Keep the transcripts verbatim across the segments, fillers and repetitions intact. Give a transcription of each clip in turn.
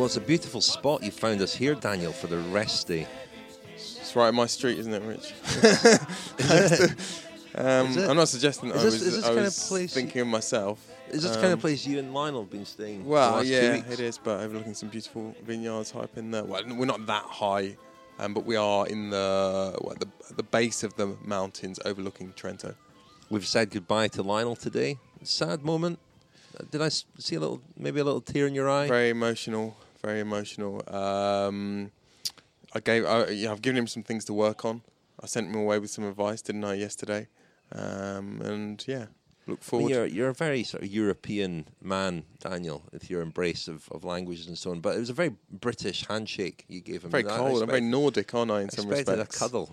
it's a beautiful spot you found us here, Daniel, for the rest day. It's right on my street, isn't it, Rich? um, Is it? I'm not suggesting that Is I this- was, is this I kind was of place- thinking of myself. Is this the Um, kind of place you and Lionel have been staying the Well, last two yeah, weeks? it is, but overlooking some beautiful vineyards high up in the... Well, we're not that high, um, but we are in the, what, the the base of the mountains overlooking Trento. We've said goodbye to Lionel today. Sad moment. Uh, Did I s- see a little, maybe a little tear in your eye? Very emotional, very emotional. Um, I gave, I, yeah, I've given him some things to work on. I sent him away with some advice, didn't I, yesterday? Um, and yeah, look I mean, forward. you're you're a very sort of European man, Daniel, with your embrace of, of languages and so on. But it was a very British handshake you gave him. very I cold. I'm very expect- Nordic, aren't I, in I some expected respects? a cuddle.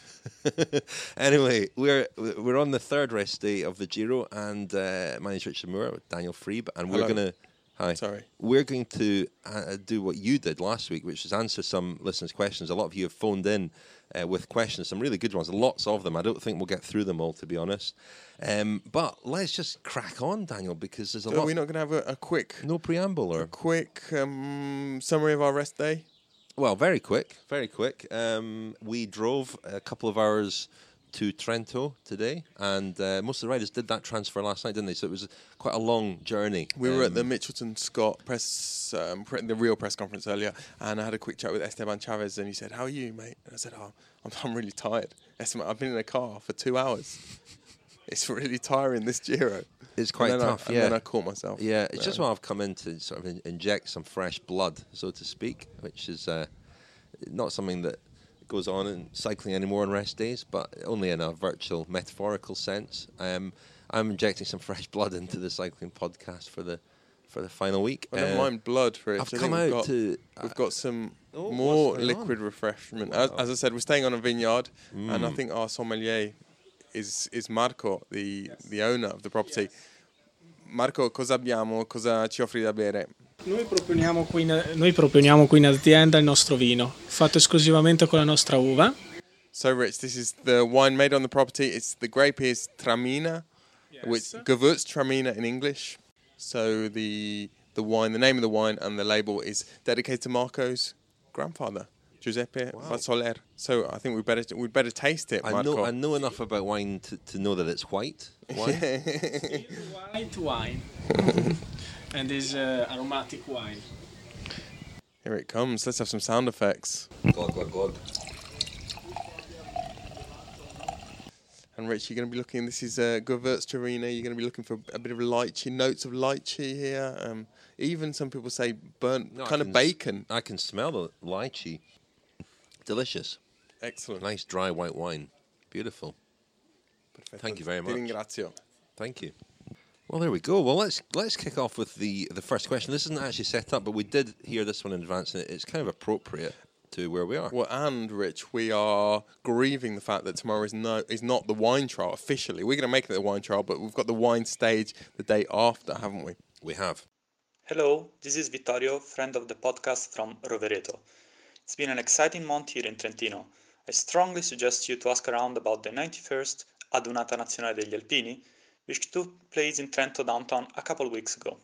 Anyway, we're we're on the third rest day of the Giro, and uh, my name's Richard Moore with Daniel Freeb, and we're Hello. gonna hi. Sorry. We're going to uh, do what you did last week, which is answer some listeners' questions. A lot of you have phoned in uh, with questions, some really good ones, lots of them. I don't think we'll get through them all, to be honest. Um, but let's just crack on, Daniel, because there's a So lot. are we not going to have a, a quick, No preamble, a or quick um, summary of our rest day? well, very quick, very quick. Um, we drove a couple of hours to Trento today, and uh, most of the riders did that transfer last night, didn't they? So it was quite a long journey. We were at the Um, Mitchelton Scott press, um, pre- the real press conference earlier, and I had a quick chat with Esteban Chavez, and he said, "How are you, mate?" And I said, "Oh, I'm, I'm really tired. Esteban, I've been in a car for two hours. It's really tiring, this Giro." It's quite and then tough, I, yeah. And then I caught myself. Yeah, it's just Um, why I've come in to sort of in- inject some fresh blood, so to speak, which is uh, not something that goes on in cycling anymore on rest days, but only in a virtual, metaphorical sense. Um, I'm injecting some fresh blood into the cycling podcast for the for the final week. I don't Uh, mind blood for it. I've I come think we've out got, to. We've got some Oh, more what's going liquid on? refreshment. As, as I said, we're staying on a vineyard, and Mm. I think our sommelier is is Marco, the the owner of the property. Marco, cosa abbiamo? Cosa ci offri da bere? Noi proponiamo, qui in, noi proponiamo qui in azienda il nostro vino, fatto esclusivamente con la nostra uva. So, Rich, this is the wine made on the property. It's the grape is Tramina, which Gewürztraminer in English. So the the wine, the name of the wine, and the label is dedicated to Marco's grandfather, Giuseppe Wow. Mazzoler. So I think we better we'd better taste it, I Marco. know I know enough about wine to, to know that it's white wine. White wine. And this uh, aromatic wine. Here it comes. Let's have some sound effects. glug, glug, glug. And Rich, you're going to be looking. This is uh, Gewürztraminer. You're going to be looking for a bit of lychee, notes of lychee here. Um, even some people say burnt, No, I kind of can s- bacon. I can smell the lychee. Delicious. Excellent. Nice dry white wine. Beautiful. Perfetto. Thank you very Ti much. ringrazio. Thank you. Well, there we go. Well, let's let's kick off with the the first question. This isn't actually set up, but we did hear this one in advance, and it's kind of appropriate to where we are. Well, and Rich, we are grieving the fact that tomorrow is no is not the wine trial officially. We're going to make it the wine trial, but we've got the wine stage the day after, haven't we? We have. Hello, this is Vittorio, friend of the podcast from Rovereto. It's been an exciting month here in Trentino. I strongly suggest you to ask around about the ninety-first Adunata Nazionale degli Alpini, which took place in Trento downtown a couple weeks ago.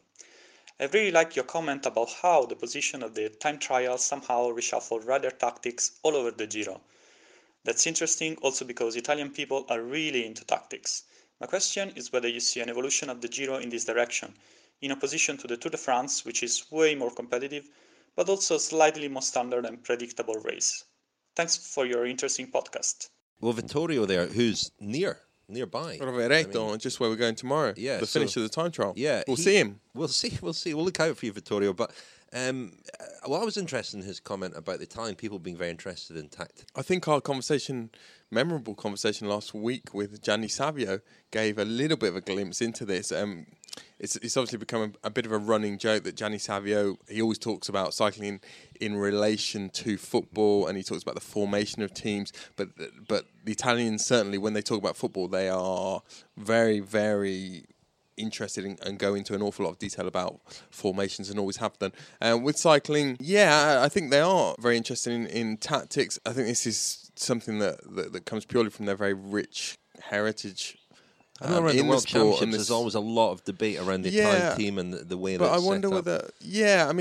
I really like your comment about how the position of the time trial somehow reshuffled rider tactics all over the Giro. That's interesting also because Italian people are really into tactics. My question is whether you see an evolution of the Giro in this direction, in opposition to the Tour de France, which is way more competitive, but also slightly more standard and predictable race. Thanks for your interesting podcast. Well, Vittorio there, who's near, nearby. Rovereto, I mean, just where we're going tomorrow. Yeah, the so- finish of the time trial. Yeah, we'll he- see him. We'll see. We'll see. We'll look out for you, Vittorio. But um, uh, well, I was interested in his comment about the Italian people being very interested in tactics. I think our conversation, memorable conversation last week with Gianni Savio, gave a little bit of a glimpse into this. Um, it's, it's obviously become a, a bit of a running joke that Gianni Savio, he always talks about cycling in relation to football, and he talks about the formation of teams. But but the Italians, certainly, when they talk about football, they are very, very interested in, and go into an awful lot of detail about formations and always have done. Uh, with cycling, yeah, I, I think they are very interested in, in tactics. I think this is something that, that, that comes purely from their very rich heritage. I know um, around in the World sport, and Championships, this- there's always a lot of debate around the Yeah, Italian team and the, the way But that I it's wonder set up. whether, yeah, I mean, the,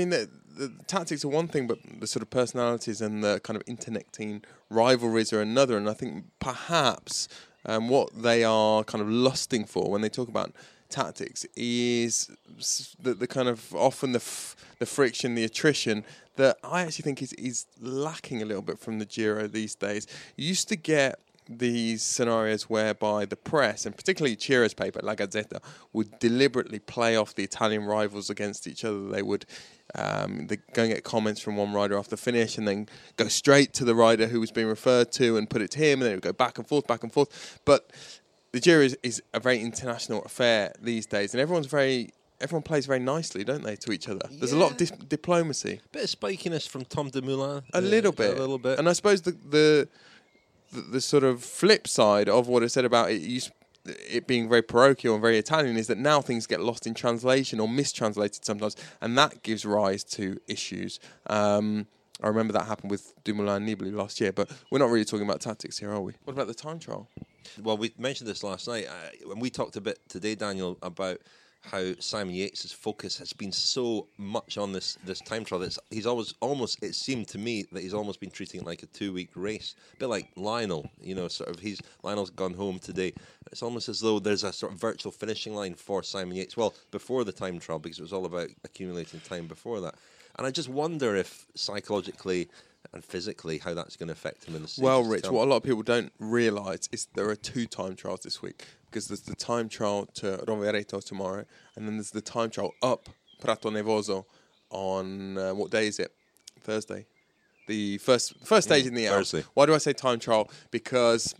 the tactics are one thing, but the sort of personalities and the kind of interconnecting rivalries are another. And I think perhaps um, what they are kind of lusting for when they talk about tactics is the, the kind of often the f- the friction, the attrition that I actually think is is lacking a little bit from the Giro these days. You used to get these scenarios whereby the press, and particularly Ciro's paper, La Gazzetta, would deliberately play off the Italian rivals against each other. They would um, they go and get comments from one rider after finish and then go straight to the rider who was being referred to and put it to him, and they would go back and forth, back and forth. But the Giro is, is a very international affair these days, and everyone's very... Everyone plays very nicely, don't they, to each other? Yeah. There's a lot of dis- diplomacy. Bit of spikiness from Tom Dumoulin. A uh, little bit. A little bit. And I suppose the, the the the sort of flip side of what I said about it, it being very parochial and very Italian is that now things get lost in translation or mistranslated sometimes, and that gives rise to issues. Um, I remember that happened with Dumoulin and Nibali last year, but we're not really talking about tactics here, are we? What about the time trial? Well, we mentioned this last night, uh, and we talked a bit today, Daniel, about how Simon Yates' focus has been so much on this this time trial that he's always almost, it seemed to me that he's almost been treating it like a two-week race. A bit like Lionel, you know, sort of, he's Lionel's gone home today. It's almost as though there's a sort of virtual finishing line for Simon Yates. Well, before the time trial, because it was all about accumulating time before that. And I just wonder if psychologically and physically how that's going to affect him in the season. Well, Rich, what a lot of people don't realise is there are two time trials this week, because there's the time trial to Rovereto tomorrow, and then there's the time trial up Prato Nevoso on, uh, what day is it? Thursday. The first first stage mm, in the Alps. Why do I say time trial? Because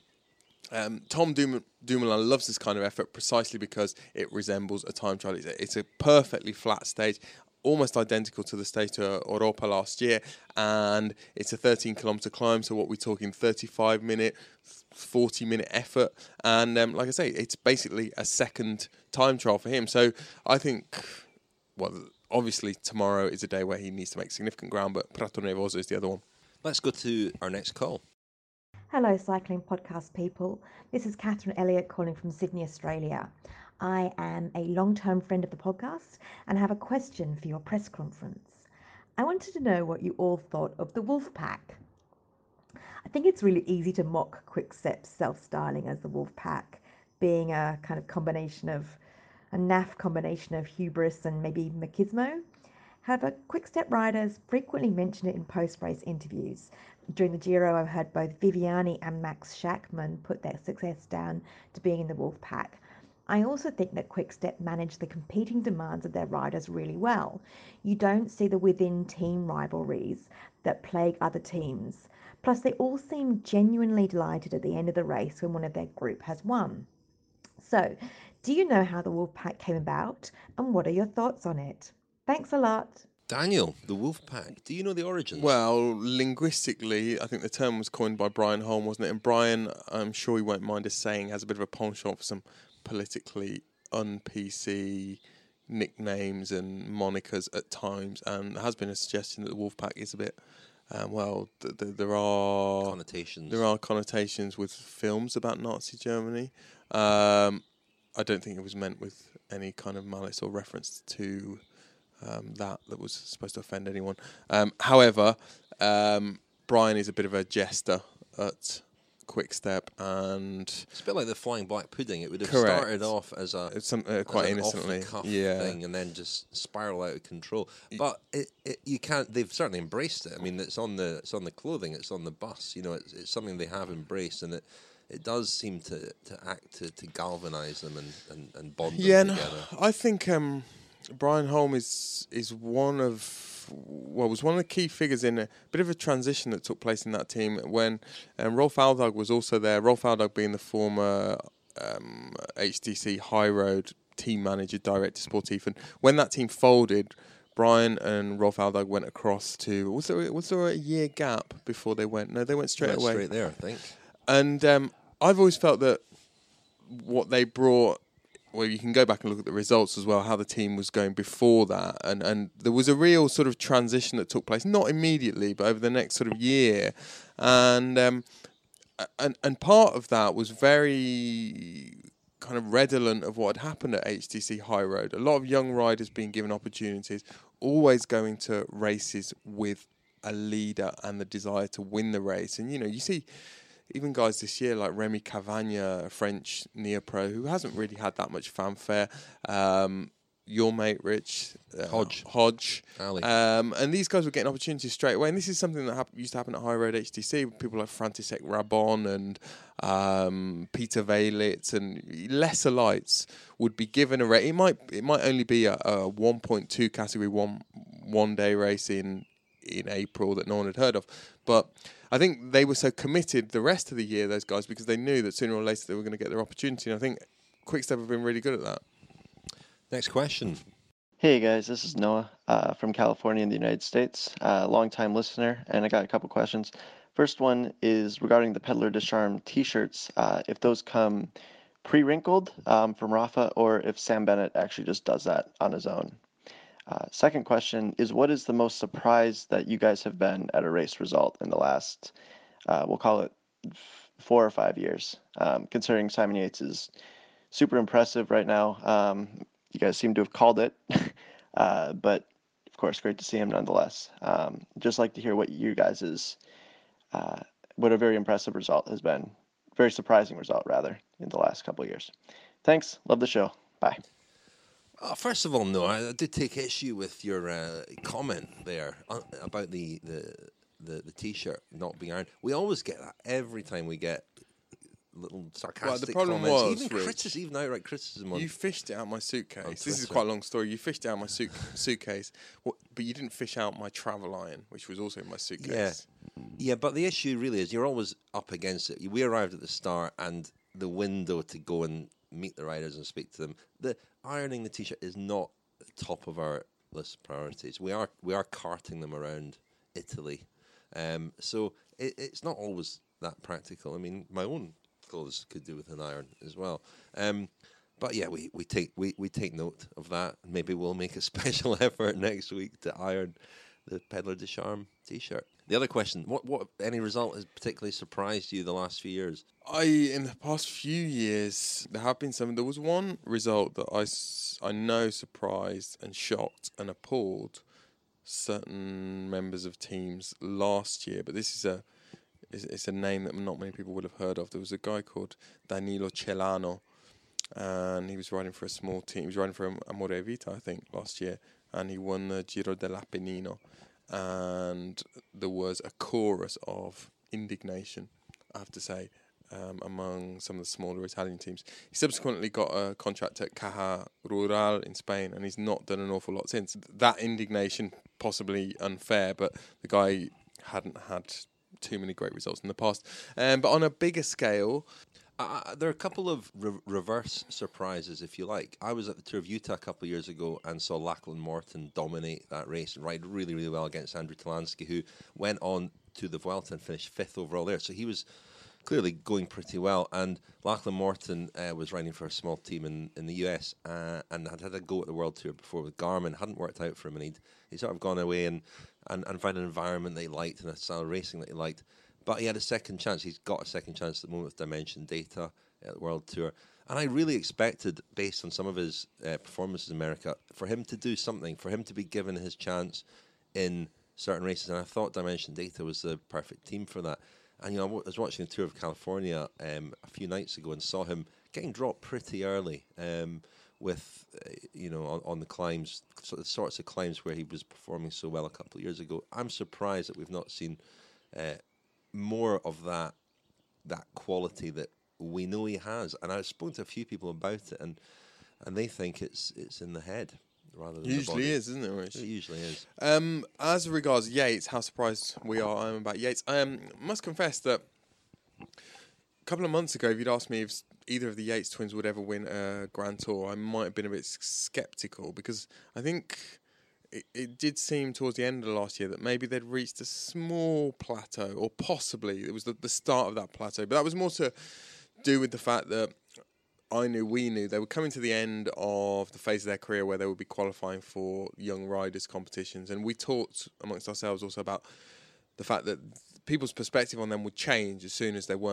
um, Tom Dum- Dumoulin loves this kind of effort precisely because it resembles a time trial. It's a, it's a perfectly flat stage, almost identical to the stage to Europa last year, and it's a thirteen kilometre climb, so what we're talking thirty-five minute, forty minute effort, and um, like I say, it's basically a second time trial for him. So I think, well, obviously tomorrow is a day where he needs to make significant ground, but Prato Nevoso is the other one. Let's go to our next call. Hello, Cycling Podcast people. This is Catherine Elliott calling from Sydney, Australia. I am a long-term friend of the podcast and have a question for your press conference. I wanted to know what you all thought of the Wolf Pack. I think it's really easy to mock Quick-Step's self-styling as the Wolf Pack, being a kind of combination of, a naff combination of hubris and maybe machismo. However, Quick-Step riders frequently mention it in post-race interviews. During the Giro, I've heard both Viviani and Max Schachmann put their success down to being in the Wolf Pack. I also think that Quick-Step manage the competing demands of their riders really well. You don't see the within-team rivalries that plague other teams. Plus, they all seem genuinely delighted at the end of the race when one of their group has won. So, do you know how the Wolf Pack came about, and what are your thoughts on it? Thanks a lot. Daniel, the Wolf Pack, do you know the origins? Well, linguistically, I think the term was coined by Brian Holm, wasn't it? And Brian, I'm sure he won't mind us saying, has a bit of a penchant for some politically un-P C nicknames and monikers at times, and there has been a suggestion that the Wolfpack is a bit, um, well, th- th- there are connotations. There are connotations with films about Nazi Germany. Um, I don't think it was meant with any kind of malice or reference to um, that that was supposed to offend anyone. Um, however, um, Brian is a bit of a jester at Quick-Step, and it's a bit like the Flying Black Pudding. It would have correct. started off as a some, uh, quite as innocently, an off-the-cuff yeah, thing, and then just spiral out of control. But it, it, you can't. They've certainly embraced it. I mean, it's on the it's on the clothing, it's on the bus. You know, it's, it's something they have embraced, and it it does seem to, to act to, to galvanise them and, and, and bond yeah, them together. No, I think um, Brian Holm is is one of. Well, was one of the key figures in a bit of a transition that took place in that team when um, Rolf Aldag was also there. Rolf Aldag being the former um, H T C High Road team manager, director sportif, and when that team folded, Brian and Rolf Aldag went across to. Was there was there a year gap before they went? No, they went straight went away. Straight there, I think. And um, I've always felt that what they brought. Well, you can go back and look at the results as well, how the team was going before that. And, and there was a real sort of transition that took place, not immediately, but over the next sort of year. And um, and and part of that was very kind of redolent of what had happened at H T C High Road. A lot of young riders being given opportunities, always going to races with a leader and the desire to win the race. And, you know, you see even guys this year like Remy Cavagna, a French neopro, who hasn't really had that much fanfare. Um, your mate, Rich. Uh, Hodge. Hodge. Ali. Um, and these guys were getting opportunities straight away. And this is something that hap- used to happen at High Road H T C with people like František Rabon and um, Peter Velits and lesser lights would be given a race. It might, it might only be a, a one point two category one one day race in in April that no one had heard of. But I think they were so committed the rest of the year, those guys, because they knew that sooner or later they were going to get their opportunity. And I think Quickstep have been really good at that. Next question. Hey guys, this is Noah uh, from California in the United States, uh, long-time listener, and I got a couple questions. First one is regarding the Peddler de Charme t-shirts, uh, if those come pre-wrinkled um, from Rafa, or if Sam Bennett actually just does that on his own. Uh, second question is, what is the most surprised that you guys have been at a race result in the last, uh, we'll call it f- four or five years, um, considering Simon Yates is super impressive right now. Um, you guys seem to have called it, uh, but of course, great to see him nonetheless. Um, just like to hear what you guys is, uh, what a very impressive result has been, very surprising result rather, in the last couple of years. Thanks, love the show, bye. Uh, first of all, no, I, I did take issue with your uh, comment there uh, about the, the the the t-shirt not being ironed. We always get that every time we get little sarcastic well, the problem comments, was, even Rich, criticism, even outright criticism. On, you fished it out my suitcase. This is Twitter. quite a long story. You fished out my suit- suitcase, what, but you didn't fish out my travel iron, which was also in my suitcase. Yeah, yeah. But the issue really is you're always up against it. We arrived at the start, and the window to go and meet the riders and speak to them. The ironing the t-shirt is not top of our list of priorities. We are we are carting them around Italy, um, so it, it's not always that practical. I mean, my own clothes could do with an iron as well. Um, but yeah, we, we take we, we take note of that. Maybe we'll make a special effort next week to iron the Peddler de Charme t-shirt. The other question: What what any result has particularly surprised you the last few years? I in the past few years there have been some. There was one result that I, s- I know surprised and shocked and appalled certain members of teams last year. But this is a it's, it's a name that not many people would have heard of. There was a guy called Danilo Celano, and he was riding for a small team. He was riding for Amore Vita, I think, last year, and he won the Giro dell'Appennino. And there was a chorus of indignation, I have to say, um, among some of the smaller Italian teams. He subsequently got a contract at Caja Rural in Spain, and he's not done an awful lot since. That indignation, possibly unfair, but the guy hadn't had too many great results in the past. Um, but on a bigger scale, Uh, there are a couple of re- reverse surprises, if you like. I was at the Tour of Utah a couple of years ago and saw Lachlan Morton dominate that race and ride really, really well against Andrew Talansky, who went on to the Vuelta and finished fifth overall there. So he was clearly going pretty well. And Lachlan Morton uh, was riding for a small team in, in the U S uh, and had had a go at the World Tour before with Garmin. Hadn't worked out for him, and he'd, he'd sort of gone away and, and, and found an environment that he liked and a style of racing that he liked. But he had a second chance. He's got a second chance at the moment with Dimension Data at the World Tour. And I really expected, based on some of his uh, performances in America, for him to do something, for him to be given his chance in certain races. And I thought Dimension Data was the perfect team for that. And, you know, I was watching the Tour of California um, a few nights ago and saw him getting dropped pretty early um, with, uh, you know, on, on the climbs, so the sorts of climbs where he was performing so well a couple of years ago. I'm surprised that we've not seen Uh, more of that that quality that we know he has. And I've spoken to a few people about it, and and they think it's it's in the head rather than usually the body. is, isn't it, Rich? It usually is. Um, as regards Yates, how surprised we are I am about Yates. I um, must confess that a couple of months ago, if you'd asked me if either of the Yates twins would ever win a Grand Tour, I might have been a bit sceptical, because I think It, it did seem towards the end of the last year that maybe they'd reached a small plateau, or possibly it was the, the start of that plateau. But that was more to do with the fact that I knew, we knew, they were coming to the end of the phase of their career where they would be qualifying for young riders competitions. And we talked amongst ourselves also about the fact that people's perspective on them would change as soon as they weren't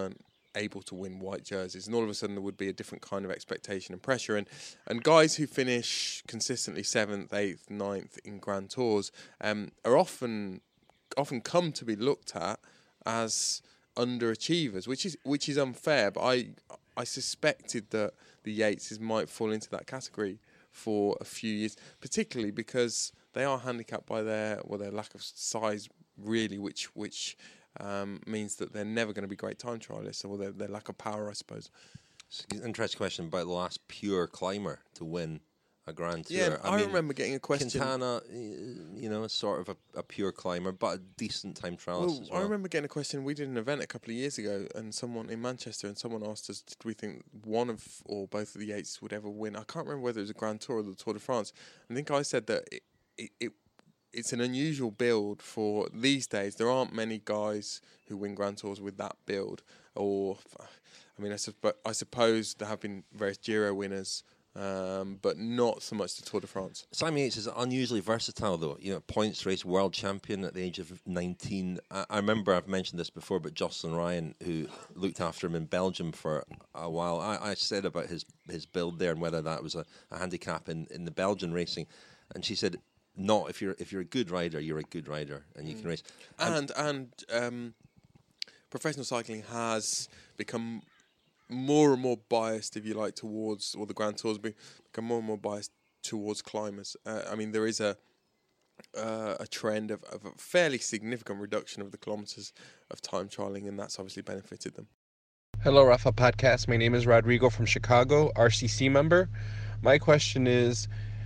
able to win white jerseys, and all of a sudden there would be a different kind of expectation and pressure. And and guys who finish consistently seventh, eighth, ninth in Grand Tours um, are often often come to be looked at as underachievers, which is which is unfair. But I I suspected that the Yateses might fall into that category for a few years, particularly because they are handicapped by their well their lack of size, really, which which. Um, means that they're never going to be great time trialists, or their, their lack of power, I suppose. It's an interesting question about the last pure climber to win a Grand Tour. Yeah, I, I mean, remember getting a question. Quintana, you know, is sort of a, a pure climber, but a decent time trialist Well, as well. I remember getting a question. We did an event a couple of years ago, and someone in Manchester, and someone asked us, did we think one of or both of the Yates would ever win? I can't remember whether it was a Grand Tour or the Tour de France. I think I said that it, it, it it's an unusual build for these days. There aren't many guys who win Grand Tours with that build. Or, I mean, I, supp- I suppose there have been various Giro winners, um, but not so much the Tour de France. Simon Yates is unusually versatile, though. You know, points race world champion at the age of nineteen. I, I remember I've mentioned this before, but Jocelyn Ryan, who looked after him in Belgium for a while, I, I said about his his build there and whether that was a, a handicap in, in the Belgian racing, and she said, "Not if you're if you're a good rider, you're a good rider, and you mm. can race." And and um, professional cycling has become more and more biased, if you like, towards, or the Grand Tours be, become more and more biased towards climbers. Uh, I mean, there is a uh, a trend of, of a fairly significant reduction of the kilometres of time trialling, and that's obviously benefited them. Hello, Rafa Podcast. My name is Rodrigo from Chicago, R C C member. My question is,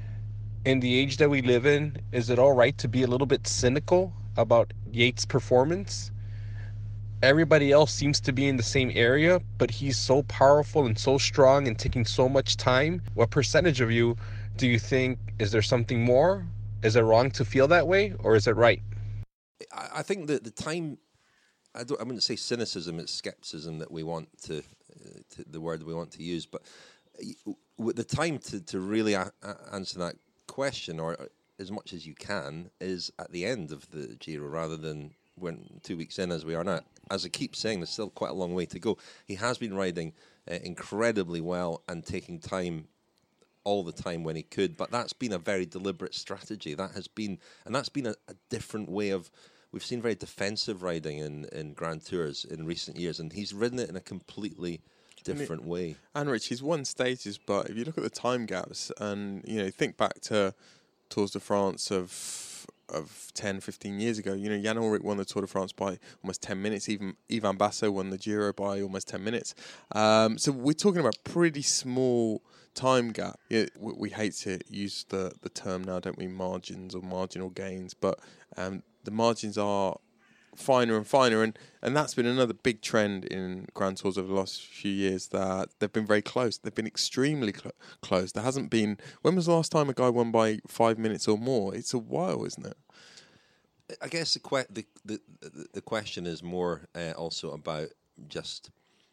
in the age that we live in, is it all right to be a little bit cynical about Yates' performance? Everybody else seems to be in the same area, but he's so powerful and so strong and taking so much time. What percentage of you do you think, is there something more? Is it wrong to feel that way, or is it right? I think that the time, I, don't, I wouldn't say cynicism, it's skepticism that we want to, uh, to the word we want to use, but with the time to, to really a- a- answer that question, or as much as you can, is at the end of the Giro rather than when two weeks in as we are now. As I keep saying, there's still quite a long way to go. He has been riding uh, incredibly well and taking time all the time when he could, but that's been a very deliberate strategy. That has been, and that's been a, a different way of, we've seen very defensive riding in, in Grand Tours in recent years, and he's ridden it in a completely different way. And Rich, he's won stages, but if you look at the time gaps, and you know, think back to Tours de France of of ten, fifteen years ago, you know, Jan Ullrich won the Tour de France by almost ten minutes. Even Ivan Basso won the Giro by almost ten minutes. Um, so we're talking about pretty small time gap. Yeah, we, we hate to use the, the term now, don't we, margins or marginal gains, but um, the margins are finer and finer, and, and that's been another big trend in Grand Tours over the last few years, that they've been very close. They've been extremely cl- close. There hasn't been... When was the last time a guy won by five minutes or more? It's a while, isn't it? I guess the que- the, the, the question is more uh, also about just,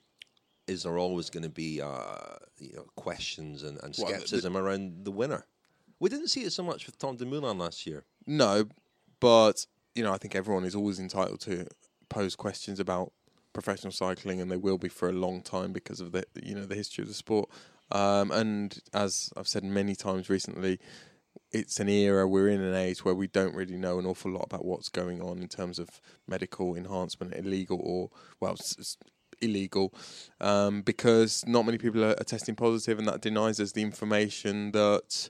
is there always going to be uh, you know, questions and, and scepticism well, the, around the winner? We didn't see it so much with Tom Dumoulin last year. No, but... You know, I think everyone is always entitled to pose questions about professional cycling, and they will be for a long time because of the, you know, the history of the sport. Um, and as I've said many times recently, it's an era, we're in an age where we don't really know an awful lot about what's going on in terms of medical enhancement, illegal or, well, it's, it's illegal, um, because not many people are, are testing positive, and that denies us the information that...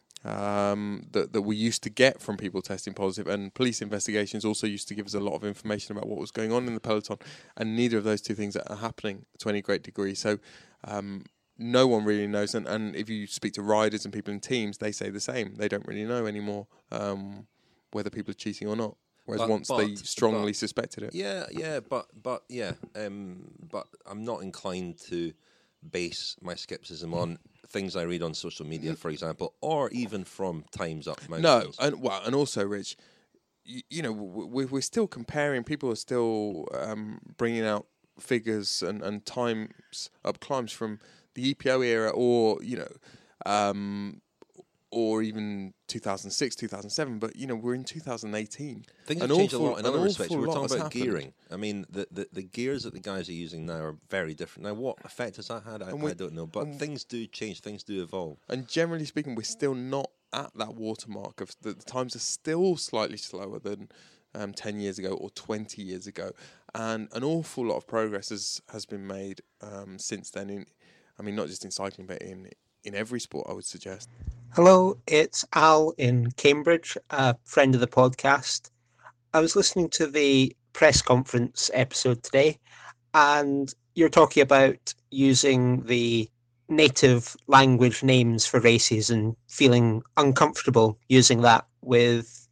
Um, that, that we used to get from people testing positive, and police investigations also used to give us a lot of information about what was going on in the peloton, and neither of those two things are happening to any great degree. So um, no one really knows, and, and if you speak to riders and people in teams, they say the same. They don't really know anymore um, whether people are cheating or not, whereas but, once but, they strongly but, suspected it. Yeah, yeah, but but yeah, um, but I'm not inclined to base my skepticism on things I read on social media, for example, or even from Times Up Mountains. No, and well, and also, Rich, you, you know, we, we're still comparing. People are still um, bringing out figures and, and times up climbs from the E P O era, or you know, um, or even two thousand six, two thousand seven, but you know we're in two thousand eighteen. Things An have changed awful- a lot in an other respects. awful We're lot talking has about happened. gearing. I mean, the, the, the gears that the guys are using now are very different. Now, what effect has that had? I, And we- I don't know. But and- things do change. Things do evolve. And generally speaking, we're still not at that watermark of the, the times are still slightly slower than um, ten years ago or twenty years ago, and an awful lot of progress has, has been made um, since then. In, I mean, not just in cycling, but in in every sport, I would suggest. Hello, it's Al in Cambridge, a friend of the podcast. I was listening to the press conference episode today, and you're talking about using the native language names for races and feeling uncomfortable using that with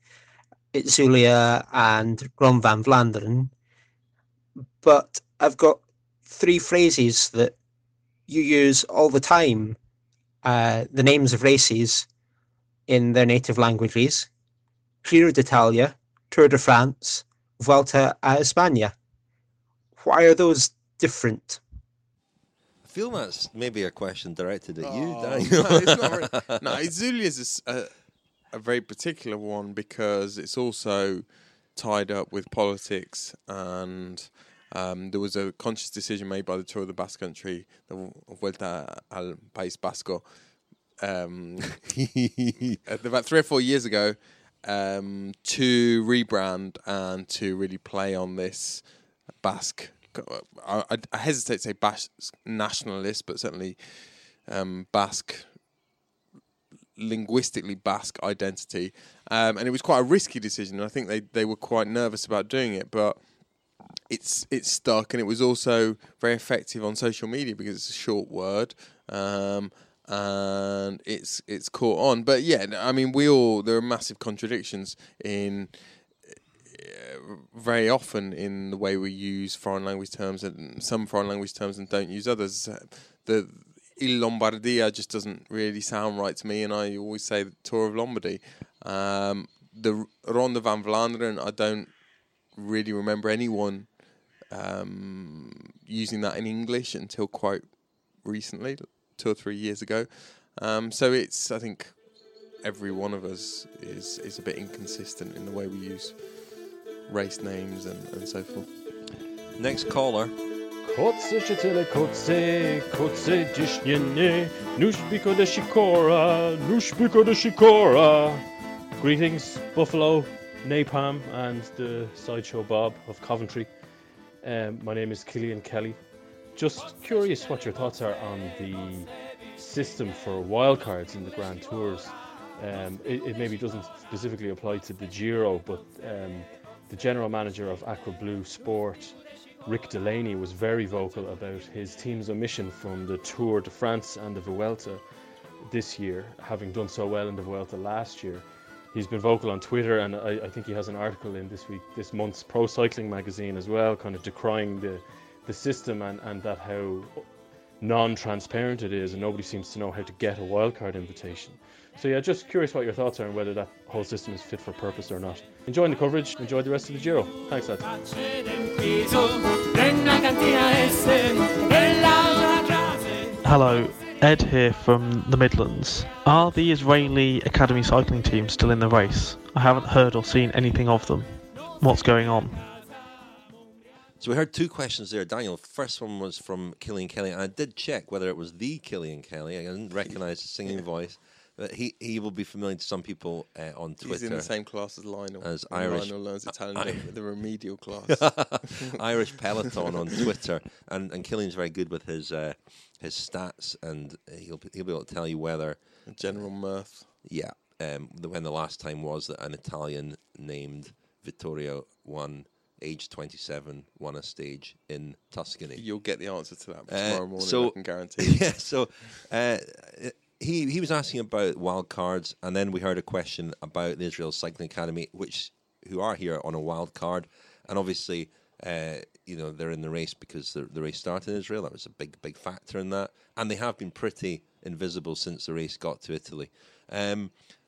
Zulia and Ron van Vlaanderen. But I've got three phrases that you use all the time, uh, the names of races in their native languages: Giro d'Italia, Tour de France, Vuelta a España. Why are those different? I feel that's maybe a question directed at you, Oh, Daniel. no, it's not really, no, Zulia is a s- a, a very particular one because it's also tied up with politics, and um, there was a conscious decision made by the Tour of the Basque Country, the Vuelta al País Vasco, um, about three or four years ago, um, to rebrand and to really play on this Basque. I, I, I hesitate to say Basque nationalist, but certainly um, Basque, linguistically Basque identity. Um, and it was quite a risky decision. And I think they, they were quite nervous about doing it, but it's it's stuck. And it was also very effective on social media because it's a short word. Um, and it's it's caught on. But yeah, I mean, we all, there are massive contradictions in very often in the way we use foreign language terms, and some foreign language terms, and don't use others. The Il Lombardia just doesn't really sound right to me, and I always say the Tour of Lombardy. Um, the Ronde van Vlaanderen, I don't really remember anyone um, using that in English until quite recently, two or three years ago. Um, so it's, I think, every one of us is is a bit inconsistent in the way we use race names and, and so forth. Next caller. Kotze chetele kotze, kotze dishnyene, nushbiko de shikora, nushbiko de shikora. Greetings, Buffalo, Napalm, and the Sideshow Bob of Coventry. Um, my name is Killian Kelly. Just curious what your thoughts are on the system for wildcards in the Grand Tours. Um, it, it maybe doesn't specifically apply to the Giro, but um, the general manager of Aqua Blue Sport, Rick Delaney, was very vocal about his team's omission from the Tour de France and the Vuelta this year, having done so well in the Vuelta last year. He's been vocal on Twitter, and I, I think he has an article in this week, this month's Pro Cycling magazine as well, kind of decrying the, the system and, and that how non-transparent it is, and nobody seems to know how to get a wildcard invitation. So yeah, just curious what your thoughts are and whether that whole system is fit for purpose or not. Enjoying the coverage, enjoy the rest of the Giro. Thanks, lads. Hello, Ed here from the Midlands. Are the Israeli Academy cycling team still in the race? I haven't heard or seen anything of them. What's going on? So we heard two questions there, Daniel. First one was from Killian Kelly, and I did check whether it was the Killian Kelly. I didn't recognise the singing voice. But he, he will be familiar to some people uh, on Twitter. He's in the same class as Lionel. As when Irish, Lionel learns Italian, I, the remedial class. Irish Peloton on Twitter, and and Killian's very good with his uh, his stats, and he'll he'll be able to tell you whether general mirth. Yeah, um, the, when the last time was that an Italian named Vittorio won, age twenty-seven, won a stage in Tuscany. You'll get the answer to that uh, tomorrow morning. So, I can guarantee. Yeah, so. Uh, He he was asking about wild cards, and then we heard a question about the Israel Cycling Academy, which who are here on a wild card, and obviously, uh, you know, they're in the race because the, the race started in Israel. That was a big big factor in that, and they have been pretty invisible since the race got to Italy. Um,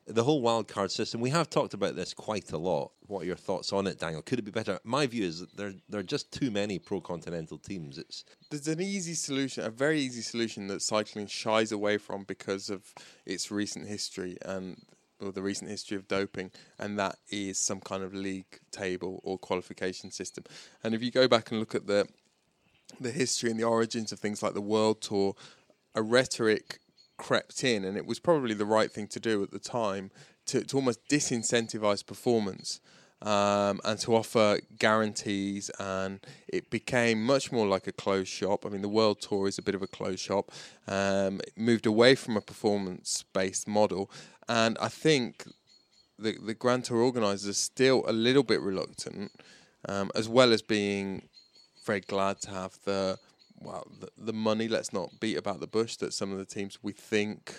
the whole wildcard system, we have talked about this quite a lot. What are your thoughts on it, Daniel? Could it be better? My view is that there, there are just too many pro-continental teams. It's There's an easy solution, a very easy solution that cycling shies away from because of its recent history and or the recent history of doping, and that is some kind of league table or qualification system. And if you go back and look at the the history and the origins of things like the World Tour, a rhetoric crept in, and it was probably the right thing to do at the time, to, to almost disincentivize performance um, and to offer guarantees, and it became much more like a closed shop. I mean, the World Tour is a bit of a closed shop. Um, it moved away from a performance-based model, and I think the the Grand Tour organisers are still a little bit reluctant, um, as well as being very glad to have the well the, the money. Let's not beat about the bush that some of the teams we think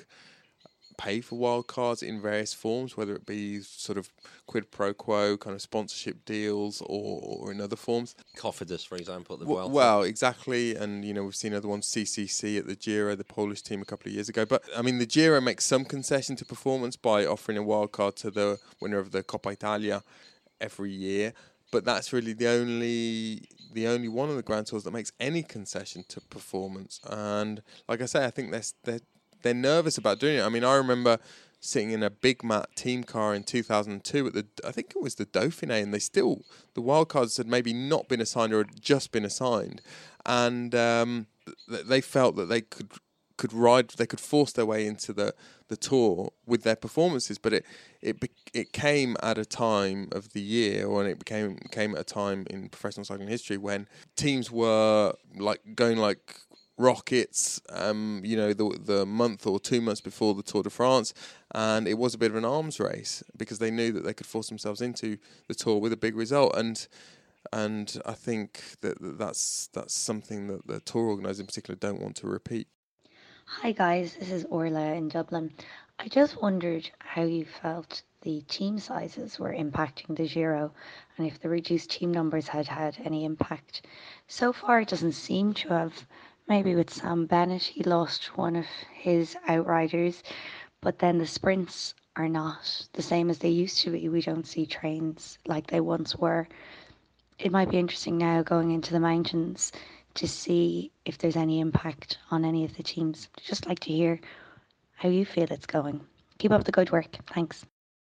pay for wildcards in various forms, whether it be sort of quid pro quo kind of sponsorship deals or, or in other forms. Cofidis, for example, at the W- Vuelta. Well, exactly, and you know we've seen other ones, C C C at the Giro, the Polish team a couple of years ago. But I mean, the Giro makes some concession to performance by offering a wildcard to the winner of the Coppa Italia every year. But that's really the only the only one of the Grand Tours that makes any concession to performance. And like I say, I think they're they're, they're nervous about doing it. I mean, I remember sitting in a Big Mat team car in two thousand two at the, I think it was the Dauphiné, and they still, the wildcards had maybe not been assigned or had just been assigned. And um, th- they felt that they could could ride, they could force their way into the, the Tour with their performances, but it it be, it came at a time of the year, or it became came at a time in professional cycling history when teams were like going like rockets, um, you know, the the month or two months before the Tour de France, and it was a bit of an arms race because they knew that they could force themselves into the Tour with a big result, and and I think that that's that's something that the Tour organisers in particular don't want to repeat. Hi guys, this is Orla in Dublin. I just wondered how you felt the team sizes were impacting the Giro and if the reduced team numbers had had any impact. So far it doesn't seem to have. Maybe with Sam Bennett he lost one of his outriders, but then the sprints are not the same as they used to be. We don't see trains like they once were. It might be interesting now going into the mountains to see if there's any impact on any of the teams. I'd just like to hear how you feel it's going. Keep up the good work. Thanks.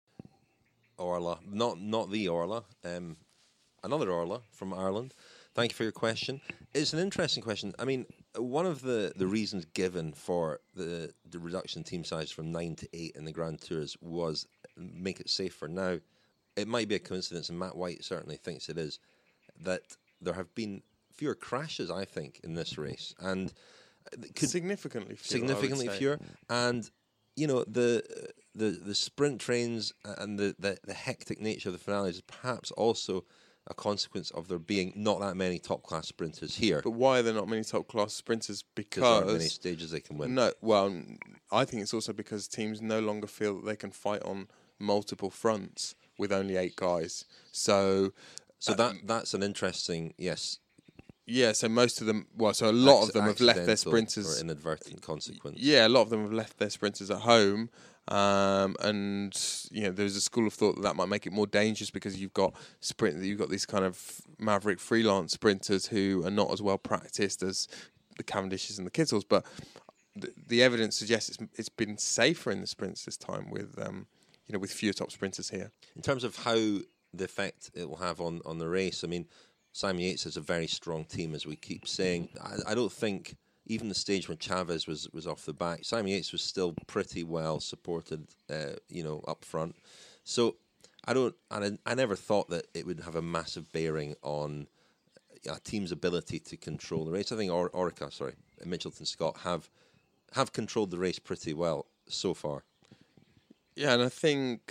Orla, not not the Orla, um, another Orla from Ireland. Thank you for your question. It's an interesting question. I mean, one of the, the reasons given for the, the reduction in team size from nine to eight in the Grand Tours was make it safer. Now, it might be a coincidence, and Matt White certainly thinks it is, that there have been fewer crashes, I think, in this race, and could significantly fewer, significantly fewer. And you know, the the the sprint trains and the, the the hectic nature of the finales is perhaps also a consequence of there being not that many top class sprinters here. But why are there not many top class sprinters? Because there aren't many stages they can win. No, well, I think it's also because teams no longer feel that they can fight on multiple fronts with only eight guys. So, so uh, that that's an interesting yes. Yeah, so most of them, well, so a lot Acc- of them have left their sprinters. Or inadvertent consequence. Yeah, a lot of them have left their sprinters at home. Um, and, you know, there's a school of thought that that might make it more dangerous because you've got sprint, you've got these kind of maverick freelance sprinters who are not as well practiced as the Cavendishes and the Kittels. But the, the evidence suggests it's, it's been safer in the sprints this time with, um, you know, with fewer top sprinters here. In terms of how the effect it will have on, on the race, I mean, Simon Yates has a very strong team, as we keep saying. I, I don't think even the stage when Chavez was, was off the back, Simon Yates was still pretty well supported, uh, you know, up front. So I don't, and I, I never thought that it would have a massive bearing on a team's ability to control the race. I think or- Orica, sorry, Mitchelton Scott have have controlled the race pretty well so far. Yeah, and I think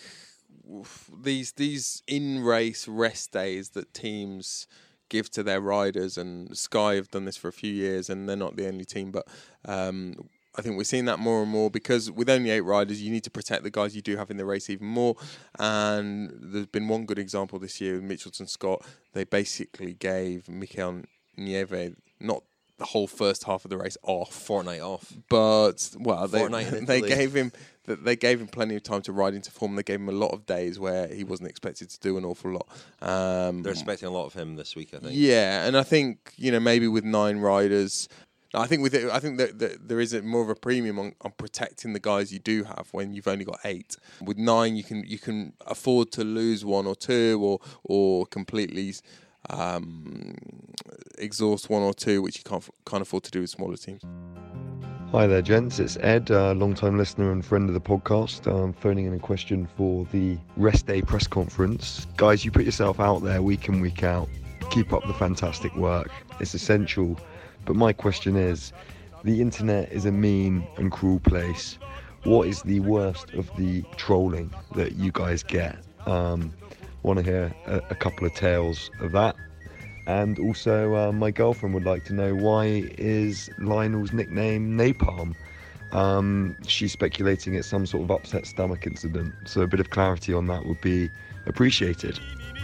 these these in race rest days that teams give to their riders, and Sky have done this for a few years, and they're not the only team, but um, I think we're seeing that more and more because with only eight riders, you need to protect the guys you do have in the race even more. And there's been one good example this year with Mitchelton Scott. They basically gave Mikel Nieve not the whole first half of the race off, fortnight off. But well, they Fortnight in they Italy. gave him they gave him plenty of time to ride into form. They gave him a lot of days where he wasn't expected to do an awful lot. Um, They're expecting a lot of him this week, I think. Yeah, and I think, you know, maybe with nine riders, I think with it, I think that, that there is a more of a premium on, on protecting the guys you do have when you've only got eight. With nine, you can you can afford to lose one or two, or or completely um, exhaust one or two, which you can't can't afford to do with smaller teams. Hi there, gents. It's Ed, a long-time listener and friend of the podcast. I'm phoning in a question for the rest day press conference. Guys, you put yourself out there week in, week out. Keep up the fantastic work. It's essential. But my question is, the internet is a mean and cruel place. What is the worst of the trolling that you guys get? Um, want to hear a, a couple of tales of that. And also, uh, my girlfriend would like to know, why is Lionel's nickname Napalm? Um, she's speculating it's some sort of upset stomach incident, so a bit of clarity on that would be appreciated.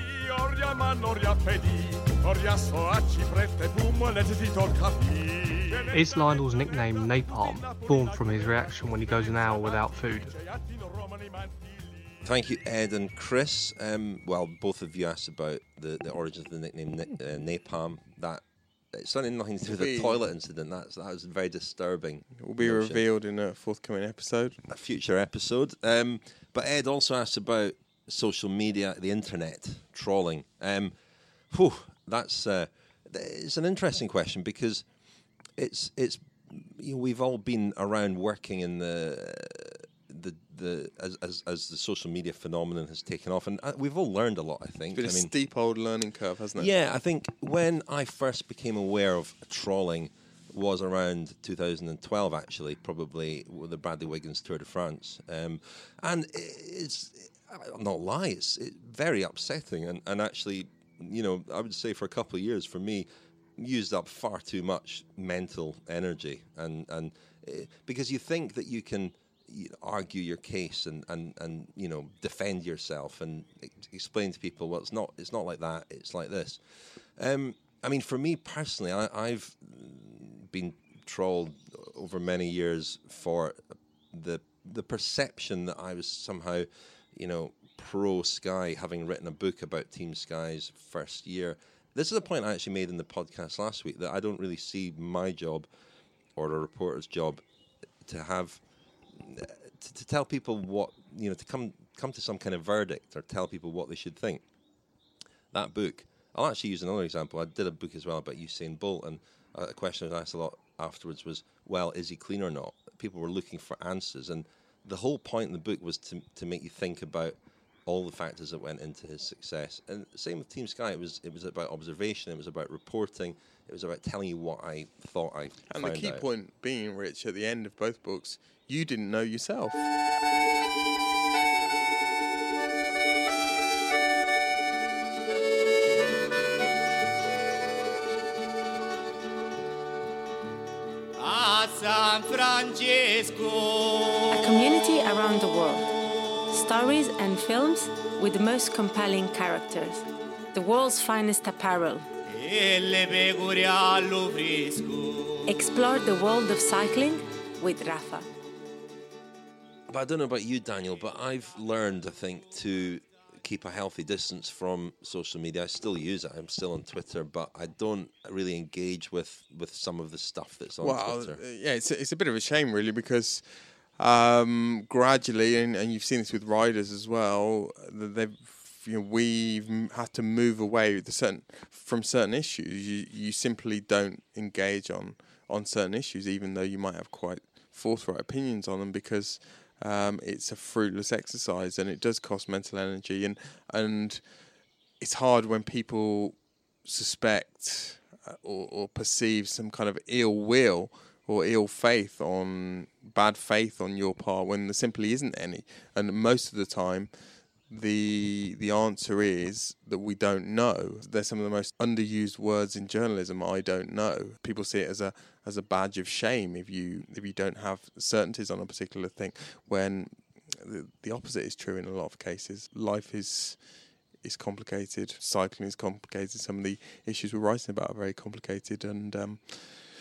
Is Lionel's nickname Napalm born from his reaction when he goes an hour without food? Thank you, Ed and Chris. Um, well, both of you asked about the, the origin of the nickname uh, Napalm. That it's certainly nothing to do with the toilet incident. That's that was very disturbing. It will be notion. revealed in a forthcoming episode, a future episode. Um, but Ed also asked about social media, the internet, trolling. Um, whew, that's uh, it's an interesting question because it's it's you know, we've all been around working in the. The the as, as as the social media phenomenon has taken off, and uh, we've all learned a lot. I think it's been I a mean, steep old learning curve, hasn't it? Yeah, I think when I first became aware of trolling was around two thousand twelve. Actually, probably with the Bradley Wiggins Tour de France, um, and it's I'll not lie, it's it, very upsetting, and and actually, you know, I would say for a couple of years for me, used up far too much mental energy, and and uh, because you think that you can. You know, argue your case and, and, and you know defend yourself and explain to people, well, it's not it's not like that, it's like this. Um, I mean, for me personally, I, I've been trolled over many years for the the perception that I was somehow, you know, pro Sky, having written a book about Team Sky's first year. This is a point I actually made in the podcast last week, that I don't really see my job or a reporter's job to have. To, to tell people what, you know, to come come to some kind of verdict or tell people what they should think. That book, I'll actually use another example. I did a book as well about Usain Bolt, and a question I was asked a lot afterwards was, well, is he clean or not? People were looking for answers, and the whole point in the book was to to make you think about all the factors that went into his success. And same with Team Sky, it was it was about observation, it was about reporting, it was about telling you what I thought I and found the key out. point being, Rich, at the end of both books, you didn't know yourself. San Francisco. A community around the world. Stories and films with the most compelling characters. The world's finest apparel. Explore the world of cycling with Rafa. But I don't know about you, Daniel, but I've learned, I think, to keep a healthy distance from social media. I still use it. I'm still on Twitter, but I don't really engage with, with some of the stuff that's on well, Twitter. Uh, yeah, it's a, it's a bit of a shame, really, because um, gradually, and, and you've seen this with riders as well, they've you know, we've had to move away with the certain, from certain issues. You you simply don't engage on, on certain issues, even though you might have quite forthright opinions on them, because Um, it's a fruitless exercise, and it does cost mental energy, and and it's hard when people suspect or, or perceive some kind of ill will or ill faith on bad faith on your part when there simply isn't any. And most of the time, the the answer is that we don't know. They're some of the most underused words in journalism. I don't know. People see it as a as a badge of shame if you if you don't have certainties on a particular thing, when the, the opposite is true in a lot of cases. Life is is complicated. Cycling is complicated. Some of the issues we're writing about are very complicated, and um,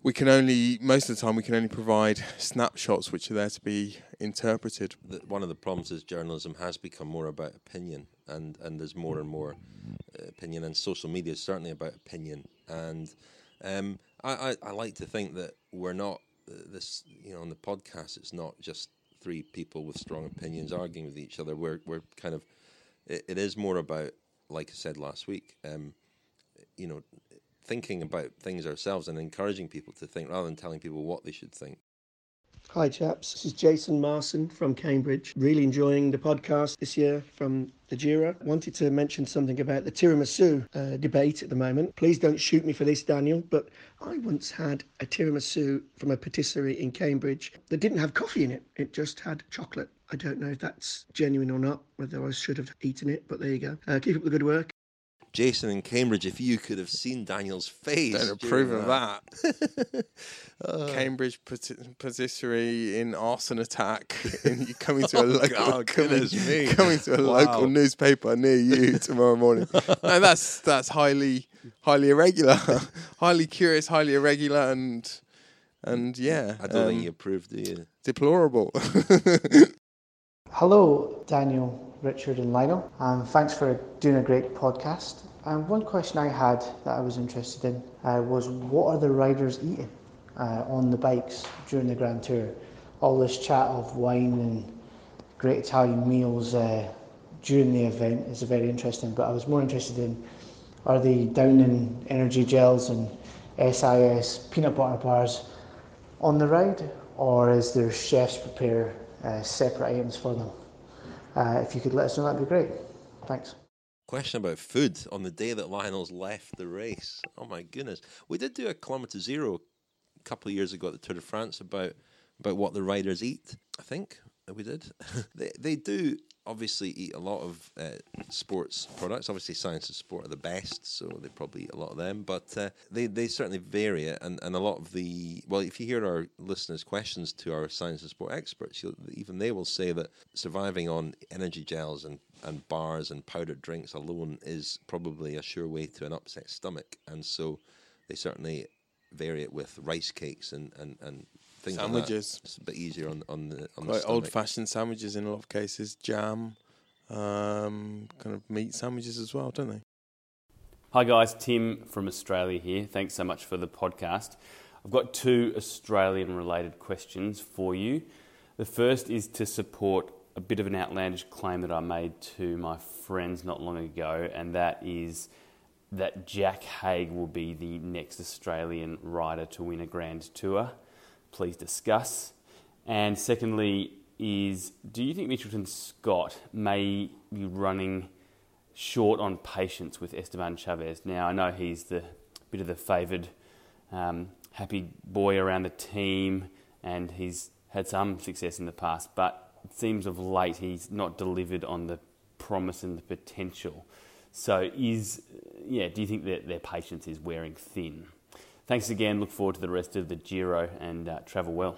we can only, most of the time, we can only provide snapshots which are there to be interpreted. The, one of the problems is journalism has become more about opinion, and, and there's more and more uh, opinion, and social media is certainly about opinion. And um, I, I, I like to think that we're not, uh, this, you know, on the podcast, it's not just three people with strong opinions arguing with each other. We're, we're kind of, it, it is more about, like I said last week, um, you know, thinking about things ourselves and encouraging people to think rather than telling people what they should think. Hi chaps, this is Jason Marson from Cambridge. Really enjoying the podcast this year from the Giro. Wanted to mention something about the tiramisu uh, debate at the moment. Please don't shoot me for this, Daniel, but I once had a tiramisu from a patisserie in Cambridge that didn't have coffee in it. It just had chocolate. I don't know if that's genuine or not, whether I should have eaten it, but there you go. Uh, keep up the good work. Jason in Cambridge, if you could have seen Daniel's face. Don't approve of that. that. uh, Cambridge patisserie in arson attack. In, coming to a oh, local, God, coming, goodness me. coming to a Wow. local newspaper near you tomorrow morning. No, that's that's highly highly irregular, highly curious, highly irregular, and and yeah. I don't um, think you approve, do you? Deplorable. Hello, Daniel, Richard and Lionel. Um, thanks for doing a great podcast. Um, one question I had that I was interested in uh, was what are the riders eating uh, on the bikes during the Grand Tour? All this chat of wine and great Italian meals uh, during the event is very interesting, but I was more interested in, are they downing energy gels and S I S peanut butter bars on the ride, or is there chefs prepare uh, separate items for them? Uh, if you could let us know, that'd be great. Thanks. Question about food on the day that Lionel's left the race. Oh my goodness. We did do a Kilometre Zero a couple of years ago at the Tour de France about about what the riders eat, I think. We did. they they do obviously eat a lot of uh, sports products. Obviously, Science of Sport are the best, so they probably eat a lot of them. But uh, they, they certainly vary it. And, and a lot of the... Well, if you hear our listeners' questions to our Science of Sport experts, you'll, even they will say that surviving on energy gels and, and bars and powdered drinks alone is probably a sure way to an upset stomach. And so they certainly vary it with rice cakes and... and, and things sandwiches. Like that. It's a bit easier on on the on Quite the stomach. old-fashioned sandwiches in a lot of cases, jam, um, kind of meat sandwiches as well, don't they? Hi guys, Tim from Australia here. Thanks so much for the podcast. I've got two Australian-related questions for you. The first is to support a bit of an outlandish claim that I made to my friends not long ago, and that is that Jack Haig will be the next Australian rider to win a Grand Tour. Please discuss. And secondly is, do you think Mitchelton Scott may be running short on patience with Esteban Chavez? Now, I know he's the bit of the favoured um, happy boy around the team, and he's had some success in the past, but it seems of late he's not delivered on the promise and the potential. So is, yeah, do you think that their patience is wearing thin? Thanks again. Look forward to the rest of the Giro and uh, travel well.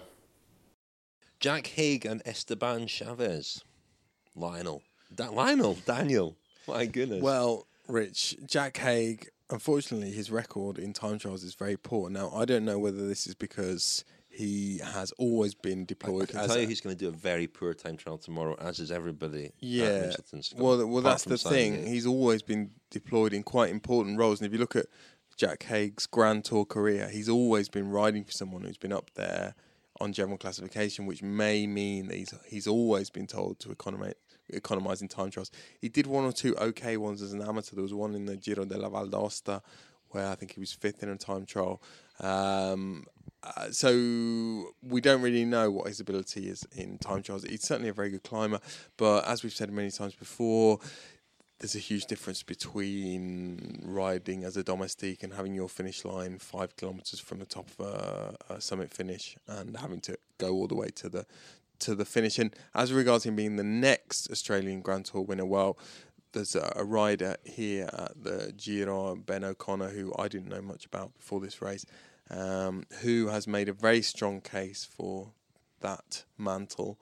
Jack Haig and Esteban Chavez. Lionel. Da- Lionel, Daniel. My goodness. Well, Rich, Jack Haig, unfortunately, his record in time trials is very poor. Now, I don't know whether this is because he has always been deployed. I can as tell a, you he's going to do a very poor time trial tomorrow, as is everybody. Yeah. At Mitchelton Scott, well, well, that's from the thing. signing it. He's always been deployed in quite important roles. And if you look at Jack Haig's Grand Tour career, he's always been riding for someone who's been up there on general classification, which may mean that he's he's always been told to economize, economize in time trials. He did one or two okay ones as an amateur. There was one in the Giro della Val d'Aosta where I think he was fifth in a time trial. Um, uh, so we don't really know what his ability is in time trials. He's certainly a very good climber, but as we've said many times before, there's a huge difference between riding as a domestique and having your finish line five kilometres from the top of a, a summit finish and having to go all the way to the to the finish. And as regards him being the next Australian Grand Tour winner, well, there's a, a rider here at the Giro, Ben O'Connor, who I didn't know much about before this race, um, who has made a very strong case for that mantle.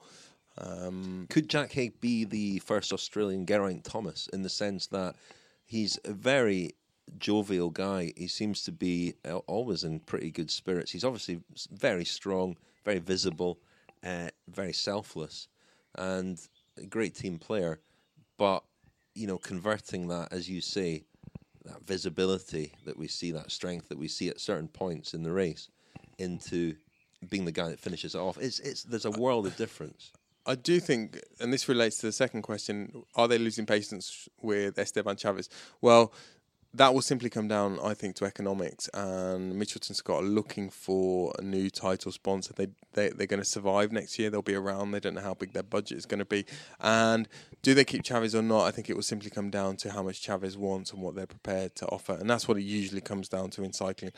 Um, Could Jack Haig be the first Australian Geraint Thomas in the sense that he's a very jovial guy. He seems to be always in pretty good spirits. He's obviously very strong, very visible, uh, very selfless, and a great team player. But, you know, converting that, as you say, that visibility that we see, that strength that we see at certain points in the race, into being the guy that finishes it off, it's it's there's a world of difference. I do think, and this relates to the second question, are they losing patience with Esteban Chavez? Well, that will simply come down, I think, to economics. And Mitchelton Scott are looking for a new title sponsor. They, they, they're going to survive next year. They'll be around. They don't know how big their budget is going to be. And do they keep Chavez or not? I think it will simply come down to how much Chavez wants and what they're prepared to offer. And that's what it usually comes down to in cycling.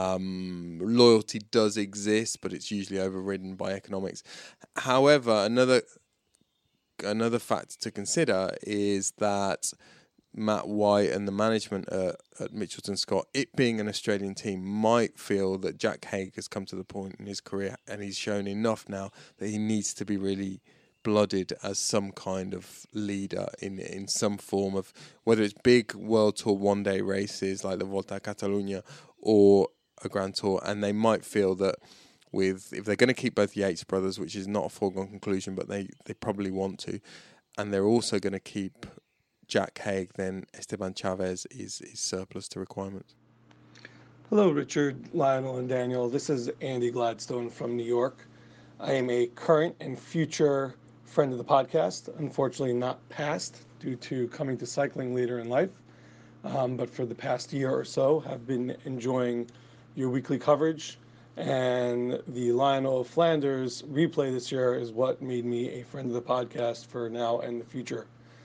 Um, loyalty does exist, but it's usually overridden by economics. However, another another fact to consider is that Matt White and the management at, at Mitchelton Scott, it being an Australian team, might feel that Jack Haig has come to the point in his career and he's shown enough now that he needs to be really blooded as some kind of leader in in some form of, whether it's big World Tour one-day races like the Volta a Catalunya or a Grand Tour. And they might feel that with, if they're going to keep both Yates brothers, which is not a foregone conclusion, but they, they probably want to, and they're also going to keep Jack Haig, then Esteban Chavez is, is surplus to requirements. Hello, Richard, Lionel, and Daniel. This is Andy Gladstone from New York. I am a current and future friend of the podcast, unfortunately not past due to coming to cycling later in life, um, but for the past year or so have been enjoying your weekly coverage, and the Lionel Flanders replay this year is what made me a friend of the podcast for now and the future.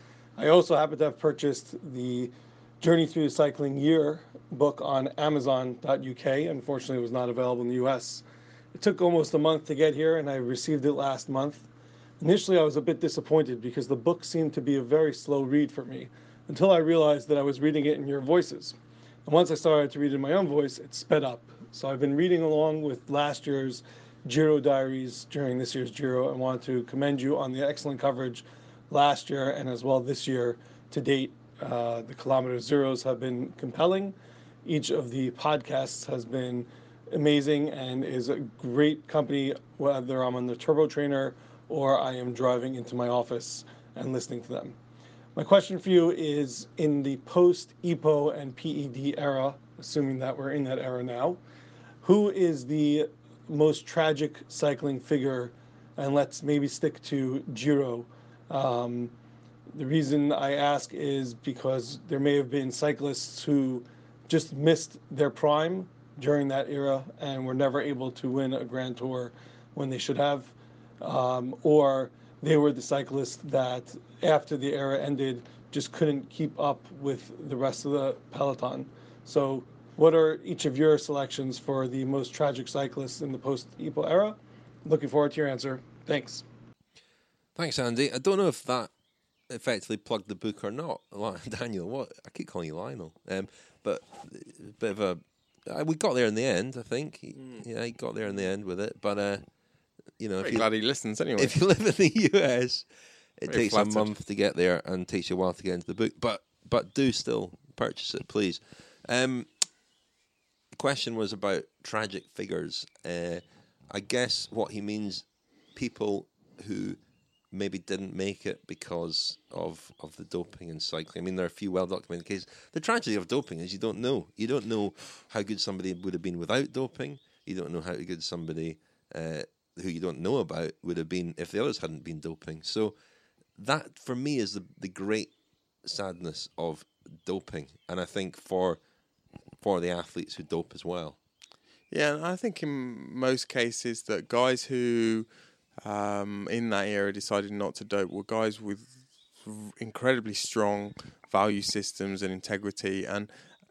I also happen to have purchased the Journey Through the Cycling Year book on Amazon dot U K. Unfortunately, it was not available in the U S. It took almost a month to get here, and I received it last month. Initially, I was a bit disappointed because the book seemed to be a very slow read for me, until I realized that I was reading it in your voices. And once I started to read it in my own voice, it sped up. So I've been reading along with last year's Giro diaries during this year's Giro, and want to commend you on the excellent coverage last year and as well this year to date. Uh, the Kilometer Zeros have been compelling. Each of the podcasts has been amazing and is a great company, whether I'm on the Turbo Trainer or I am driving into my office and listening to them. My question for you is, in the post-E P O and P E D era, assuming that we're in that era now, who is the most tragic cycling figure? And let's maybe stick to Giro. Um, the reason I ask is because there may have been cyclists who just missed their prime during that era and were never able to win a Grand Tour when they should have, um, or they were the cyclists that after the era ended just couldn't keep up with the rest of the peloton. So what are each of your selections for the most tragic cyclists in the post-E P O era? Looking forward to your answer. Thanks. Thanks, Andy. I don't know if that effectively plugged the book or not. Daniel, what? I keep calling you Lionel. Um, but a bit of a... Uh, we got there in the end, I think. He, mm. Yeah, he got there in the end with it. But, uh, you know... Very if you, glad he listens anyway. If you live in the U S, it Very takes flattered. a month to get there and takes you a while to get into the book. But but do still purchase it, please. Um, the question was about tragic figures. Uh, I guess what he means, people who maybe didn't make it because of, of the doping in cycling. I mean, there are a few well-documented cases. The tragedy of doping is you don't know. You don't know how good somebody would have been without doping. You don't know how good somebody uh, who you don't know about would have been if the others hadn't been doping. So that, for me, is the, the great sadness of doping. And I think for for the athletes who dope as well. Yeah, and I think in most cases that guys who... Um, in that era decided not to dope were guys with incredibly strong value systems and integrity, and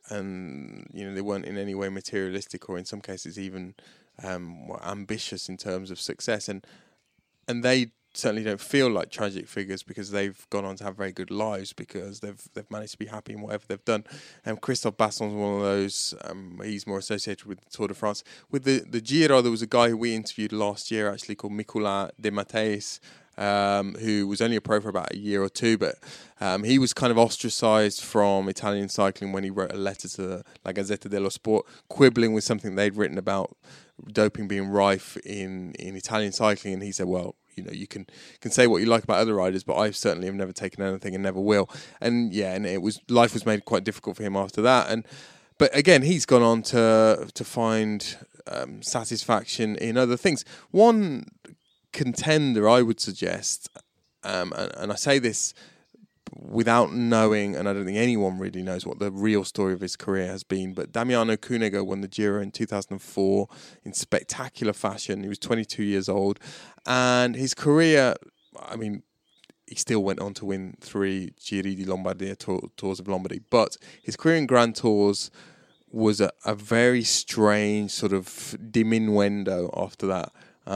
and you know they weren't in any way materialistic, or in some cases even um, were ambitious in terms of success, and and they certainly don't feel like tragic figures because they've gone on to have very good lives because they've they've managed to be happy in whatever they've done. And um, Christophe Basson's one of those. Um, he's more associated with the Tour de France. With the the Giro, there was a guy who we interviewed last year actually called Nicolas de Matteis, um, who was only a pro for about a year or two, but um, he was kind of ostracised from Italian cycling when he wrote a letter to the La Gazzetta dello Sport, quibbling with something they'd written about doping being rife in, in Italian cycling, and he said, well, you know, you can can say what you like about other riders, but I certainly have never taken anything and never will. And yeah, and it was life was made quite difficult for him after that. And but again, he's gone on to to find um, satisfaction in other things. One contender I would suggest, um, and, and I say this without knowing, and I don't think anyone really knows what the real story of his career has been, but Damiano Cunego won the Giro in two thousand four in spectacular fashion. He was twenty-two years old, and his career, I mean, he still went on to win three Giri di Lombardia, tour, Tours of Lombardy, but his career in Grand Tours was a, a very strange sort of diminuendo after that.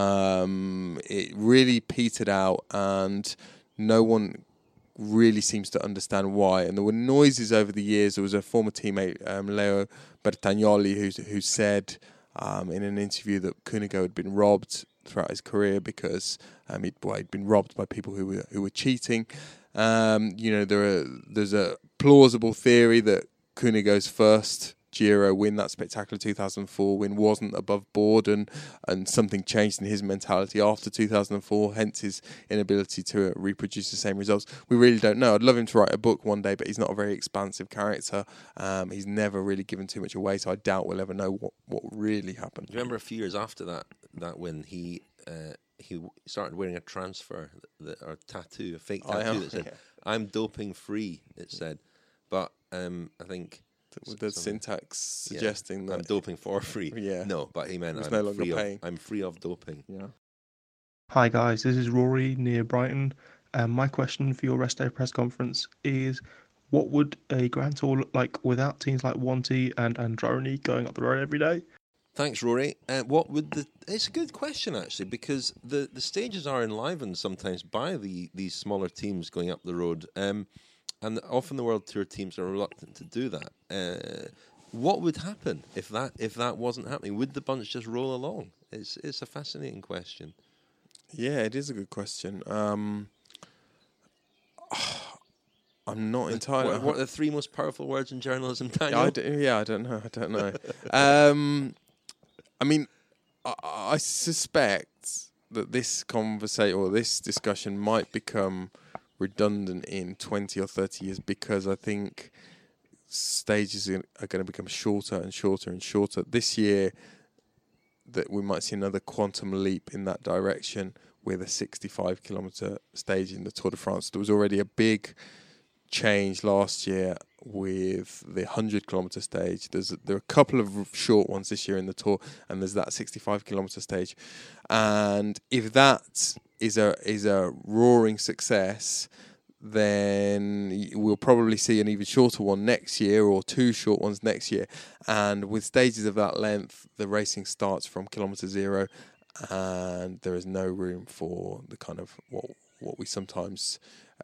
Um, it really petered out, and no one really seems to understand why. And there were noises over the years. There was a former teammate, um, Leo Bertagnoli, who who said um, in an interview that Cunego had been robbed throughout his career because um, he'd, well, he'd been robbed by people who were who were cheating. Um, you know, there are there's a plausible theory that Cunego's first Giro win, that spectacular two thousand four win, wasn't above board, and and something changed in his mentality after two thousand four, hence his inability to reproduce the same results. We really don't know. I'd love him to write a book one day, but he's not a very expansive character. Um, he's never really given too much away, so I doubt we'll ever know what, what really happened. Do you remember a few years after that that win, he uh, he started wearing a transfer, that, or a tattoo, a fake tattoo I am, that said, yeah. "I'm doping free," it said. But um, I think... With the syntax suggesting yeah, that I'm doping for free. Yeah. No, but he meant He's I'm, no longer free paying. of, I'm free of doping. Yeah. Hi guys, this is Rory near Brighton. Um, my question for your rest day press conference is, what would a Grand Tour look like without teams like Wanty and Androni going up the road every day? Thanks, Rory. Uh, what would the? It's a good question actually, because the, the stages are enlivened sometimes by the these smaller teams going up the road. Um, And often the World Tour teams are reluctant to do that. Uh, what would happen if that if that wasn't happening? Would the bunch just roll along? It's it's a fascinating question. Yeah, it is a good question. Um, I'm not entirely. What, what are the three most powerful words in journalism, Daniel? Yeah, I, d- yeah, I don't know. I don't know. um, I mean, I, I suspect that this conversation or this discussion might become redundant in twenty or thirty years, because I think stages are going to become shorter and shorter and shorter. This year, that we might see another quantum leap in that direction with a sixty-five kilometre stage in the Tour de France. There was already a big change last year with the one hundred kilometre stage. There's a, there are a couple of short ones this year in the Tour, and there's that sixty-five kilometre stage. And if that is a is a roaring success, then we'll probably see an even shorter one next year, or two short ones next year. And with stages of that length, the racing starts from kilometre zero, and there is no room for the kind of what what we sometimes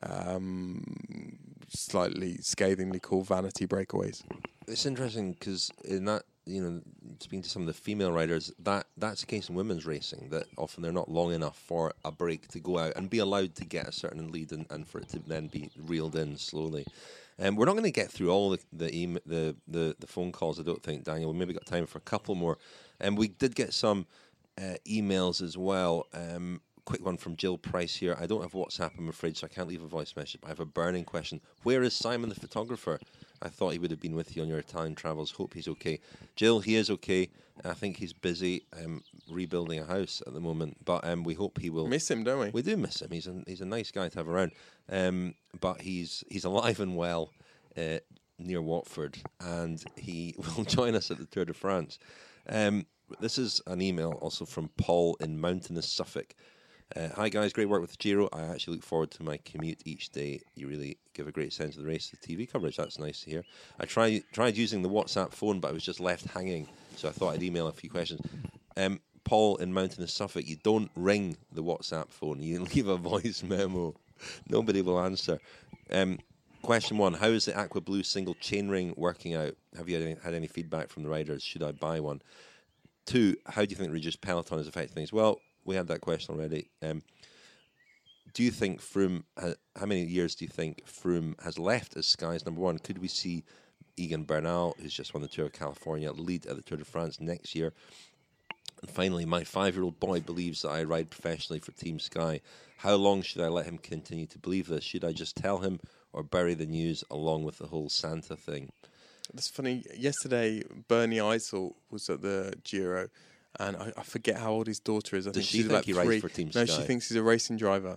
um, slightly scathingly call vanity breakaways. It's interesting because in that, you know, speaking to some of the female riders, that that's the case in women's racing, that often they're not long enough for a break to go out and be allowed to get a certain lead, and, and for it to then be reeled in slowly. And um, we're not going to get through all the the, email, the the the phone calls, I don't think, Daniel. We maybe got time for a couple more. And um, we did get some uh, emails as well. Um, quick one from Jill Price here. I don't have WhatsApp, I'm afraid, so I can't leave a voice message, but I have a burning question. Where is Simon the photographer? I thought he would have been with you on your Italian travels. Hope he's okay. Jill, he is okay. I think he's busy um, rebuilding a house at the moment, but um, we hope he will... Miss him, don't we? We do miss him. He's a, he's a nice guy to have around. Um, but he's he's alive and well uh, near Watford, and he will join us at the Tour de France. Um, this is an email also from Paul in mountainous Suffolk. Uh, hi guys, great work with the Giro. I actually look forward to my commute each day. You really give a great sense of the race, the T V coverage. That's nice to hear. I try, tried using the WhatsApp phone, but I was just left hanging, so I thought I'd email a few questions. Um, Paul in Mountainous Suffolk, you don't ring the WhatsApp phone. You leave a voice memo. Nobody will answer. Um, question one, how is the Aqua Blue single chainring working out? Have you had any, had any feedback from the riders? Should I buy one? Two, how do you think the reduced peloton is affecting things? Well, we had that question already. Um, do you think Froome, ha- how many years do you think Froome has left as Sky's number one? Could we see Egan Bernal, who's just won the Tour of California, lead at the Tour de France next year? And finally, my five-year-old boy believes that I ride professionally for Team Sky. How long should I let him continue to believe this? Should I just tell him or bury the news along with the whole Santa thing? That's funny. Yesterday, Bernie Eisel was at the Giro, and I, I forget how old his daughter is. I Does think she she's think about he three. rides for Team No, Sky? she thinks he's a racing driver.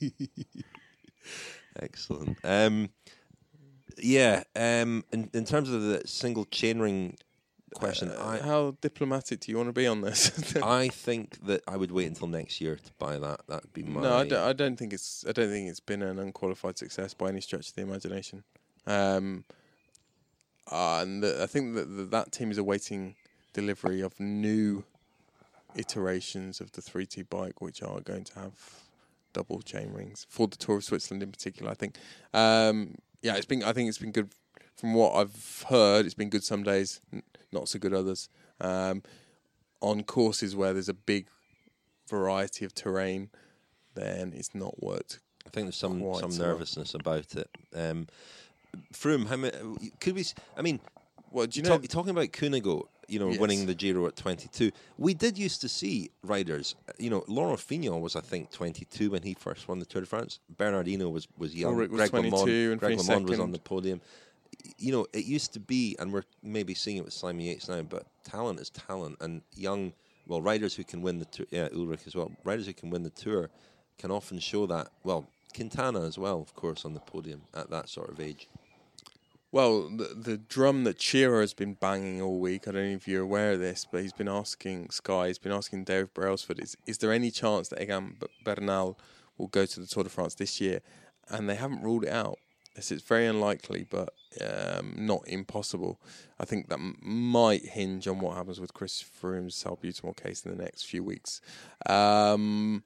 Excellent. Um, yeah, um, in, in terms of the single chainring question, Uh, I, how diplomatic do you want to be on this? I think that I would wait until next year to buy that. That'd be my... No, I don't, I don't think it's. I don't think it's been an unqualified success by any stretch of the imagination. Um, uh, and the, I think that the, that team is awaiting delivery of new iterations of the three T bike, which are going to have double chain rings for the Tour of Switzerland in particular. I think. Um, yeah, it's been. I think it's been good. From what I've heard, it's been good some days, n- not so good others. Um, on courses where there's a big variety of terrain, then it's not worked. I think there's some quite some so well. nervousness about it. Um, Froome, how many could we? s- I mean, well, do you talk, know- talking about Kunigo, you know, Yes. winning the Giro at twenty-two? We did used to see riders. You know, Laurent Fignon was, I think, twenty-two when he first won the Tour de France. Bernardino was was young. Ulrich was Greg twenty-two LeMond, and Greg finished LeMond was on second. the podium. You know, it used to be, and we're maybe seeing it with Simon Yates now, but talent is talent, and young, well, riders who can win the Tour, yeah, Ulrich as well, riders who can win the Tour can often show that. Well, Quintana as well, of course, on the podium at that sort of age. Well, the, the drum that Shearer has been banging all week, I don't know if you're aware of this, but he's been asking Sky, he's been asking Dave Brailsford, is, is there any chance that Egan B- Bernal will go to the Tour de France this year? And they haven't ruled it out. It's it's very unlikely, but um, not impossible. I think that m- might hinge on what happens with Chris Froome's salbutamol case in the next few weeks. Um,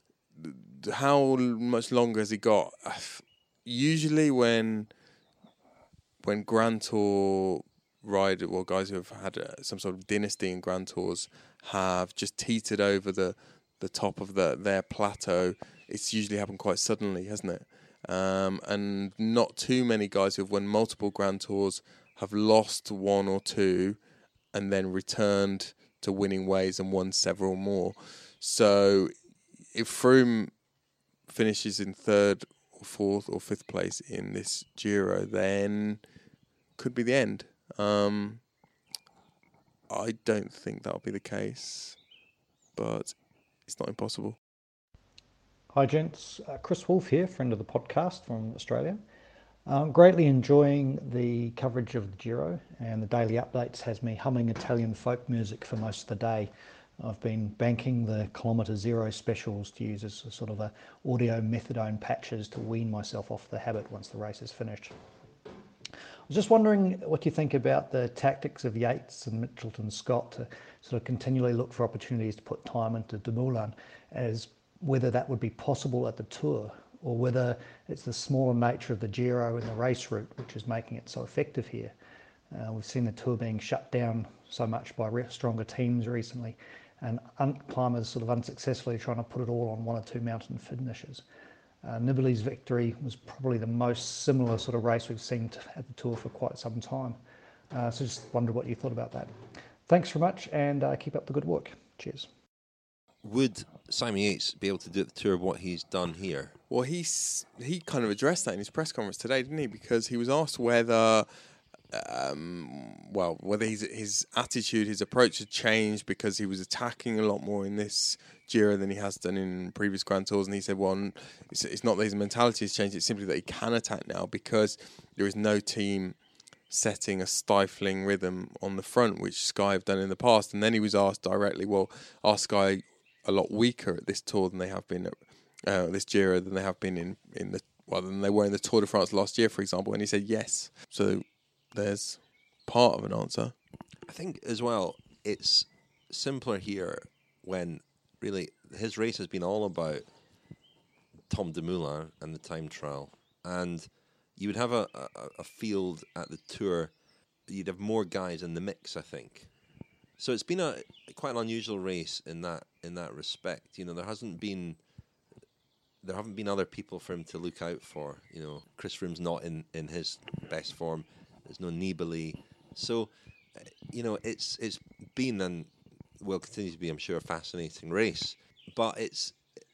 th- how much longer has he got? Usually when when Grand Tour rider, well, guys who have had uh, some sort of dynasty in Grand Tours have just teetered over the, the top of the, their plateau, it's usually happened quite suddenly, hasn't it? Um, and not too many guys who have won multiple Grand Tours have lost one or two and then returned to winning ways and won several more. So if Froome finishes in third or fourth or fifth place in this Giro, then could be the end. Um, I don't think that'll be the case, but it's not impossible. Hi gents, uh, Chris Wolf here, friend of the podcast from Australia. Um, greatly enjoying the coverage of the Giro, and the daily updates has me humming Italian folk music for most of the day. I've been banking the Kilometre Zero specials to use as a sort of a audio methadone patches to wean myself off the habit once the race is finished. I was just wondering what you think about the tactics of Yates and Mitchelton Scott to sort of continually look for opportunities to put time into Dumoulin, as whether that would be possible at the Tour, or whether it's the smaller nature of the Giro and the race route which is making it so effective here. Uh, we've seen the Tour being shut down so much by re- stronger teams recently, and un- climbers sort of unsuccessfully trying to put it all on one or two mountain finishes. Uh, Nibali's victory was probably the most similar sort of race we've seen to, at the Tour for quite some time. Uh, so just wondered what you thought about that. Thanks very much, and uh, keep up the good work. Cheers. Would Simon Yates be able to do at the Tour what he's done here? Well, he's he kind of addressed that in his press conference today, didn't he? Because he was asked whether, um, well, whether his his attitude, his approach had changed because he was attacking a lot more in this Giro than he has done in previous Grand Tours, and he said, well, it's, it's not that his mentality has changed; it's simply that he can attack now because there is no team setting a stifling rhythm on the front, which Sky have done in the past. And then he was asked directly, well, are Sky a lot weaker at this Tour than they have been at uh, this Giro than they have been in, in the well than they were in the Tour de France last year, for example? And he said yes. So there's part of an answer. I think as well, it's simpler here when really his race has been all about Tom Dumoulin and the time trial. And you would have a, a, a field at the Tour, you'd have more guys in the mix, I think. So it's been a quite an unusual race in that in that respect. You know, there hasn't been there haven't been other people for him to look out for. You know, Chris Froome's not in, in his best form. There's no Nibali. So, you know, it's it's been and will continue to be, I'm sure, a fascinating race. But it's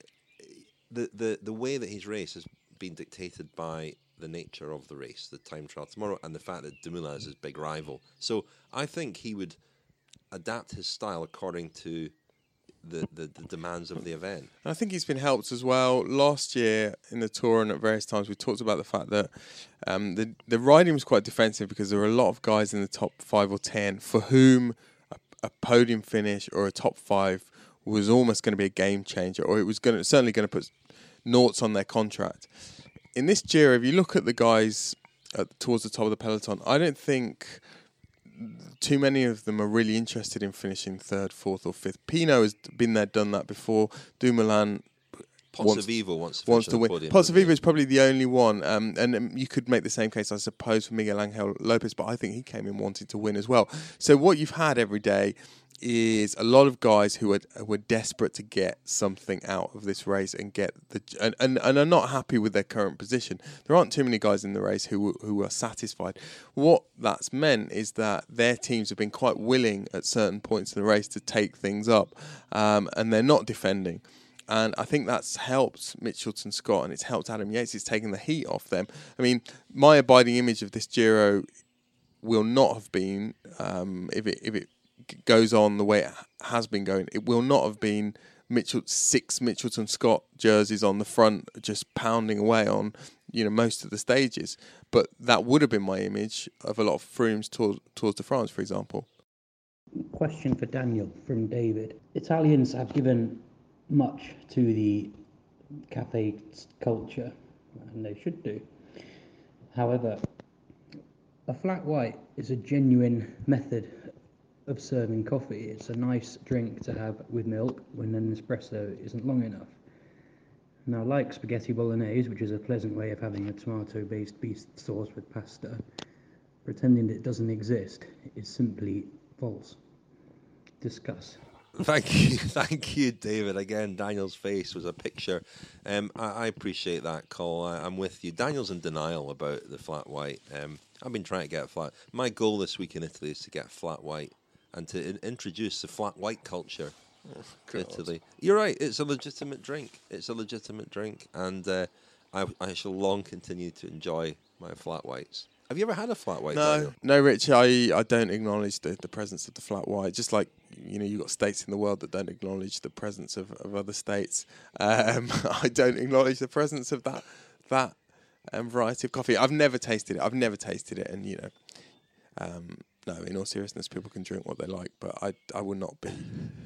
the the the way that he's raced has been dictated by the nature of the race, the time trial tomorrow, and the fact that Dumoulin is his big rival. So I think he would adapt his style according to the, the, the demands of the event. I think he's been helped as well. Last year in the Tour and at various times we talked about the fact that um, the, the riding was quite defensive because there were a lot of guys in the top five or ten for whom a, a podium finish or a top five was almost going to be a game changer, or it was going to, certainly going to put noughts on their contract. In this Giro, if you look at the guys at, towards the top of the peloton, I don't think too many of them are really interested in finishing third, fourth or fifth. Pinot has been there, done that before. Dumoulin wants, wants, to, wants to win. Pozzovivo is probably the only one. Um, and um, you could make the same case, I suppose, for Miguel Angel Lopez, but I think he came in wanting to win as well. So what you've had every day is a lot of guys who are were desperate to get something out of this race and get the and, and, and are not happy with their current position. There aren't too many guys in the race who who are satisfied. What that's meant is that their teams have been quite willing at certain points in the race to take things up, um, and they're not defending. And I think that's helped Mitchelton Scott and it's helped Adam Yates. It's taken the heat off them. I mean, my abiding image of this Giro will not have been um, if it if it. goes on the way it has been going, it will not have been Mitchell six Mitchelton Scott jerseys on the front just pounding away on, you know, most of the stages. But that would have been my image of a lot of Froome's Tours, Tours de France, for example. Question for Daniel from David. Italians have given much to the cafe culture, and they should do. However, a flat white is a genuine method of serving coffee. It's a nice drink to have with milk when an espresso isn't long enough. Now, like spaghetti bolognese, which is a pleasant way of having a tomato-based beef sauce with pasta, pretending that it doesn't exist is simply false. Discuss. Thank you, thank you, David. Again, Daniel's face was a picture. Um, I, I appreciate that call. I, I'm with you. Daniel's in denial about the flat white. Um, I've been trying to get a flat. My goal this week in Italy is to get a flat white and to in- introduce the flat white culture oh, to Italy. You're right. It's a legitimate drink. It's a legitimate drink, and uh, I, I shall long continue to enjoy my flat whites. Have you ever had a flat white? No, Daniel? no, Rich. I, I don't acknowledge the, the presence of the flat white. Just like, you know, you've got states in the world that don't acknowledge the presence of, of other states. Um, I don't acknowledge the presence of that that um, variety of coffee. I've never tasted it. I've never tasted it, and you know, um, no. In all seriousness, people can drink what they like, but I I will not be.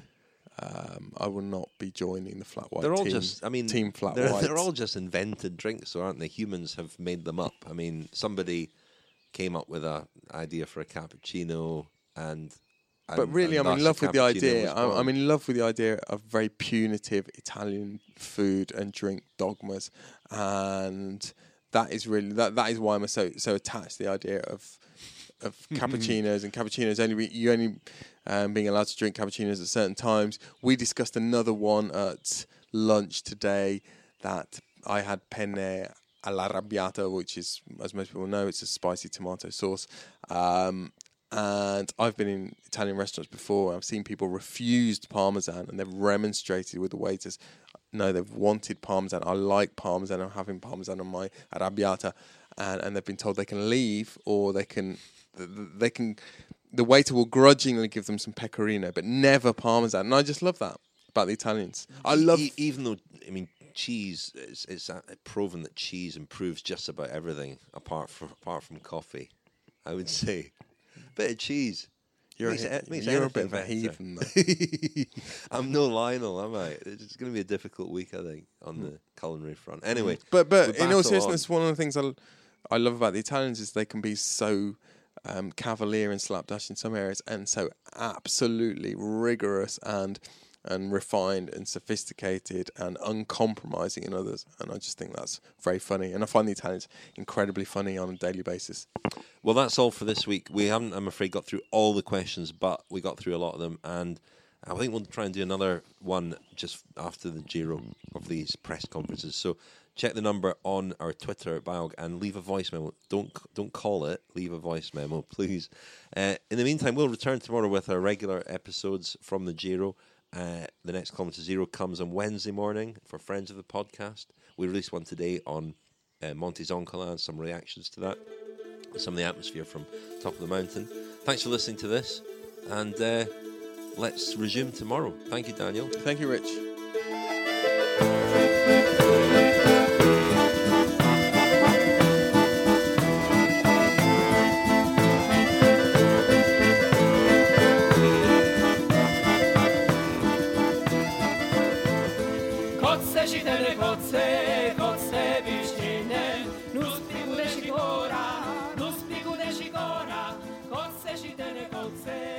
Um, I will not be joining the flat white. They're all team, just. I mean, team flat they're, whites. they're all just invented drinks, so aren't they? Humans have made them up. I mean, somebody came up with an idea for a cappuccino, and, and but really, and I'm in thus love a with the cappuccino idea. was I'm, born. I'm in love with the idea of very punitive Italian food and drink dogmas, and that is really that. That is why I'm so so attached to the idea of of cappuccinos and cappuccinos. Only be, you only um, being allowed to drink cappuccinos at certain times. We discussed another one at lunch today that I had penne all'arrabbiata, which is, as most people know, it's a spicy tomato sauce. Um, and I've been in Italian restaurants before, and I've seen people refused Parmesan, and they've remonstrated with the waiters. No, they've wanted Parmesan. I like Parmesan. I'm having Parmesan on my arrabbiata. And, and they've been told they can leave, or they can, they can, the waiter will grudgingly give them some pecorino, but never Parmesan. And I just love that about the Italians. I love... E- even though, I mean, cheese, it's, it's uh, proven that cheese improves just about everything apart from apart from coffee, I would say. Bit of cheese. You're, makes a, it, makes you're a bit of a better. heathen, though. I'm no Lionel, am I? It's going to be a difficult week, I think, on mm. the culinary front. Anyway. But but in all seriousness, on. one of the things I, I love about the Italians is they can be so um, cavalier and slapdash in some areas, and so absolutely rigorous and and refined and sophisticated and uncompromising in others. And I just think that's very funny. And I find the Italians incredibly funny on a daily basis. Well, that's all for this week. We haven't, I'm afraid, got through all the questions, but we got through a lot of them. And I think we'll try and do another one just after the Giro of these press conferences. So check the number on our Twitter at Biog and leave a voice memo. Don't don't call it. Leave a voice memo, please. Uh, in the meantime, we'll return tomorrow with our regular episodes from the Giro. Uh, the next Column to Zero comes on Wednesday morning for friends of the podcast. We released one today on uh, Monte Zoncola and some reactions to that. Some of the atmosphere from top of the mountain. Thanks for listening to this. And uh, let's resume tomorrow. Thank you, Daniel. Thank you, Rich. Say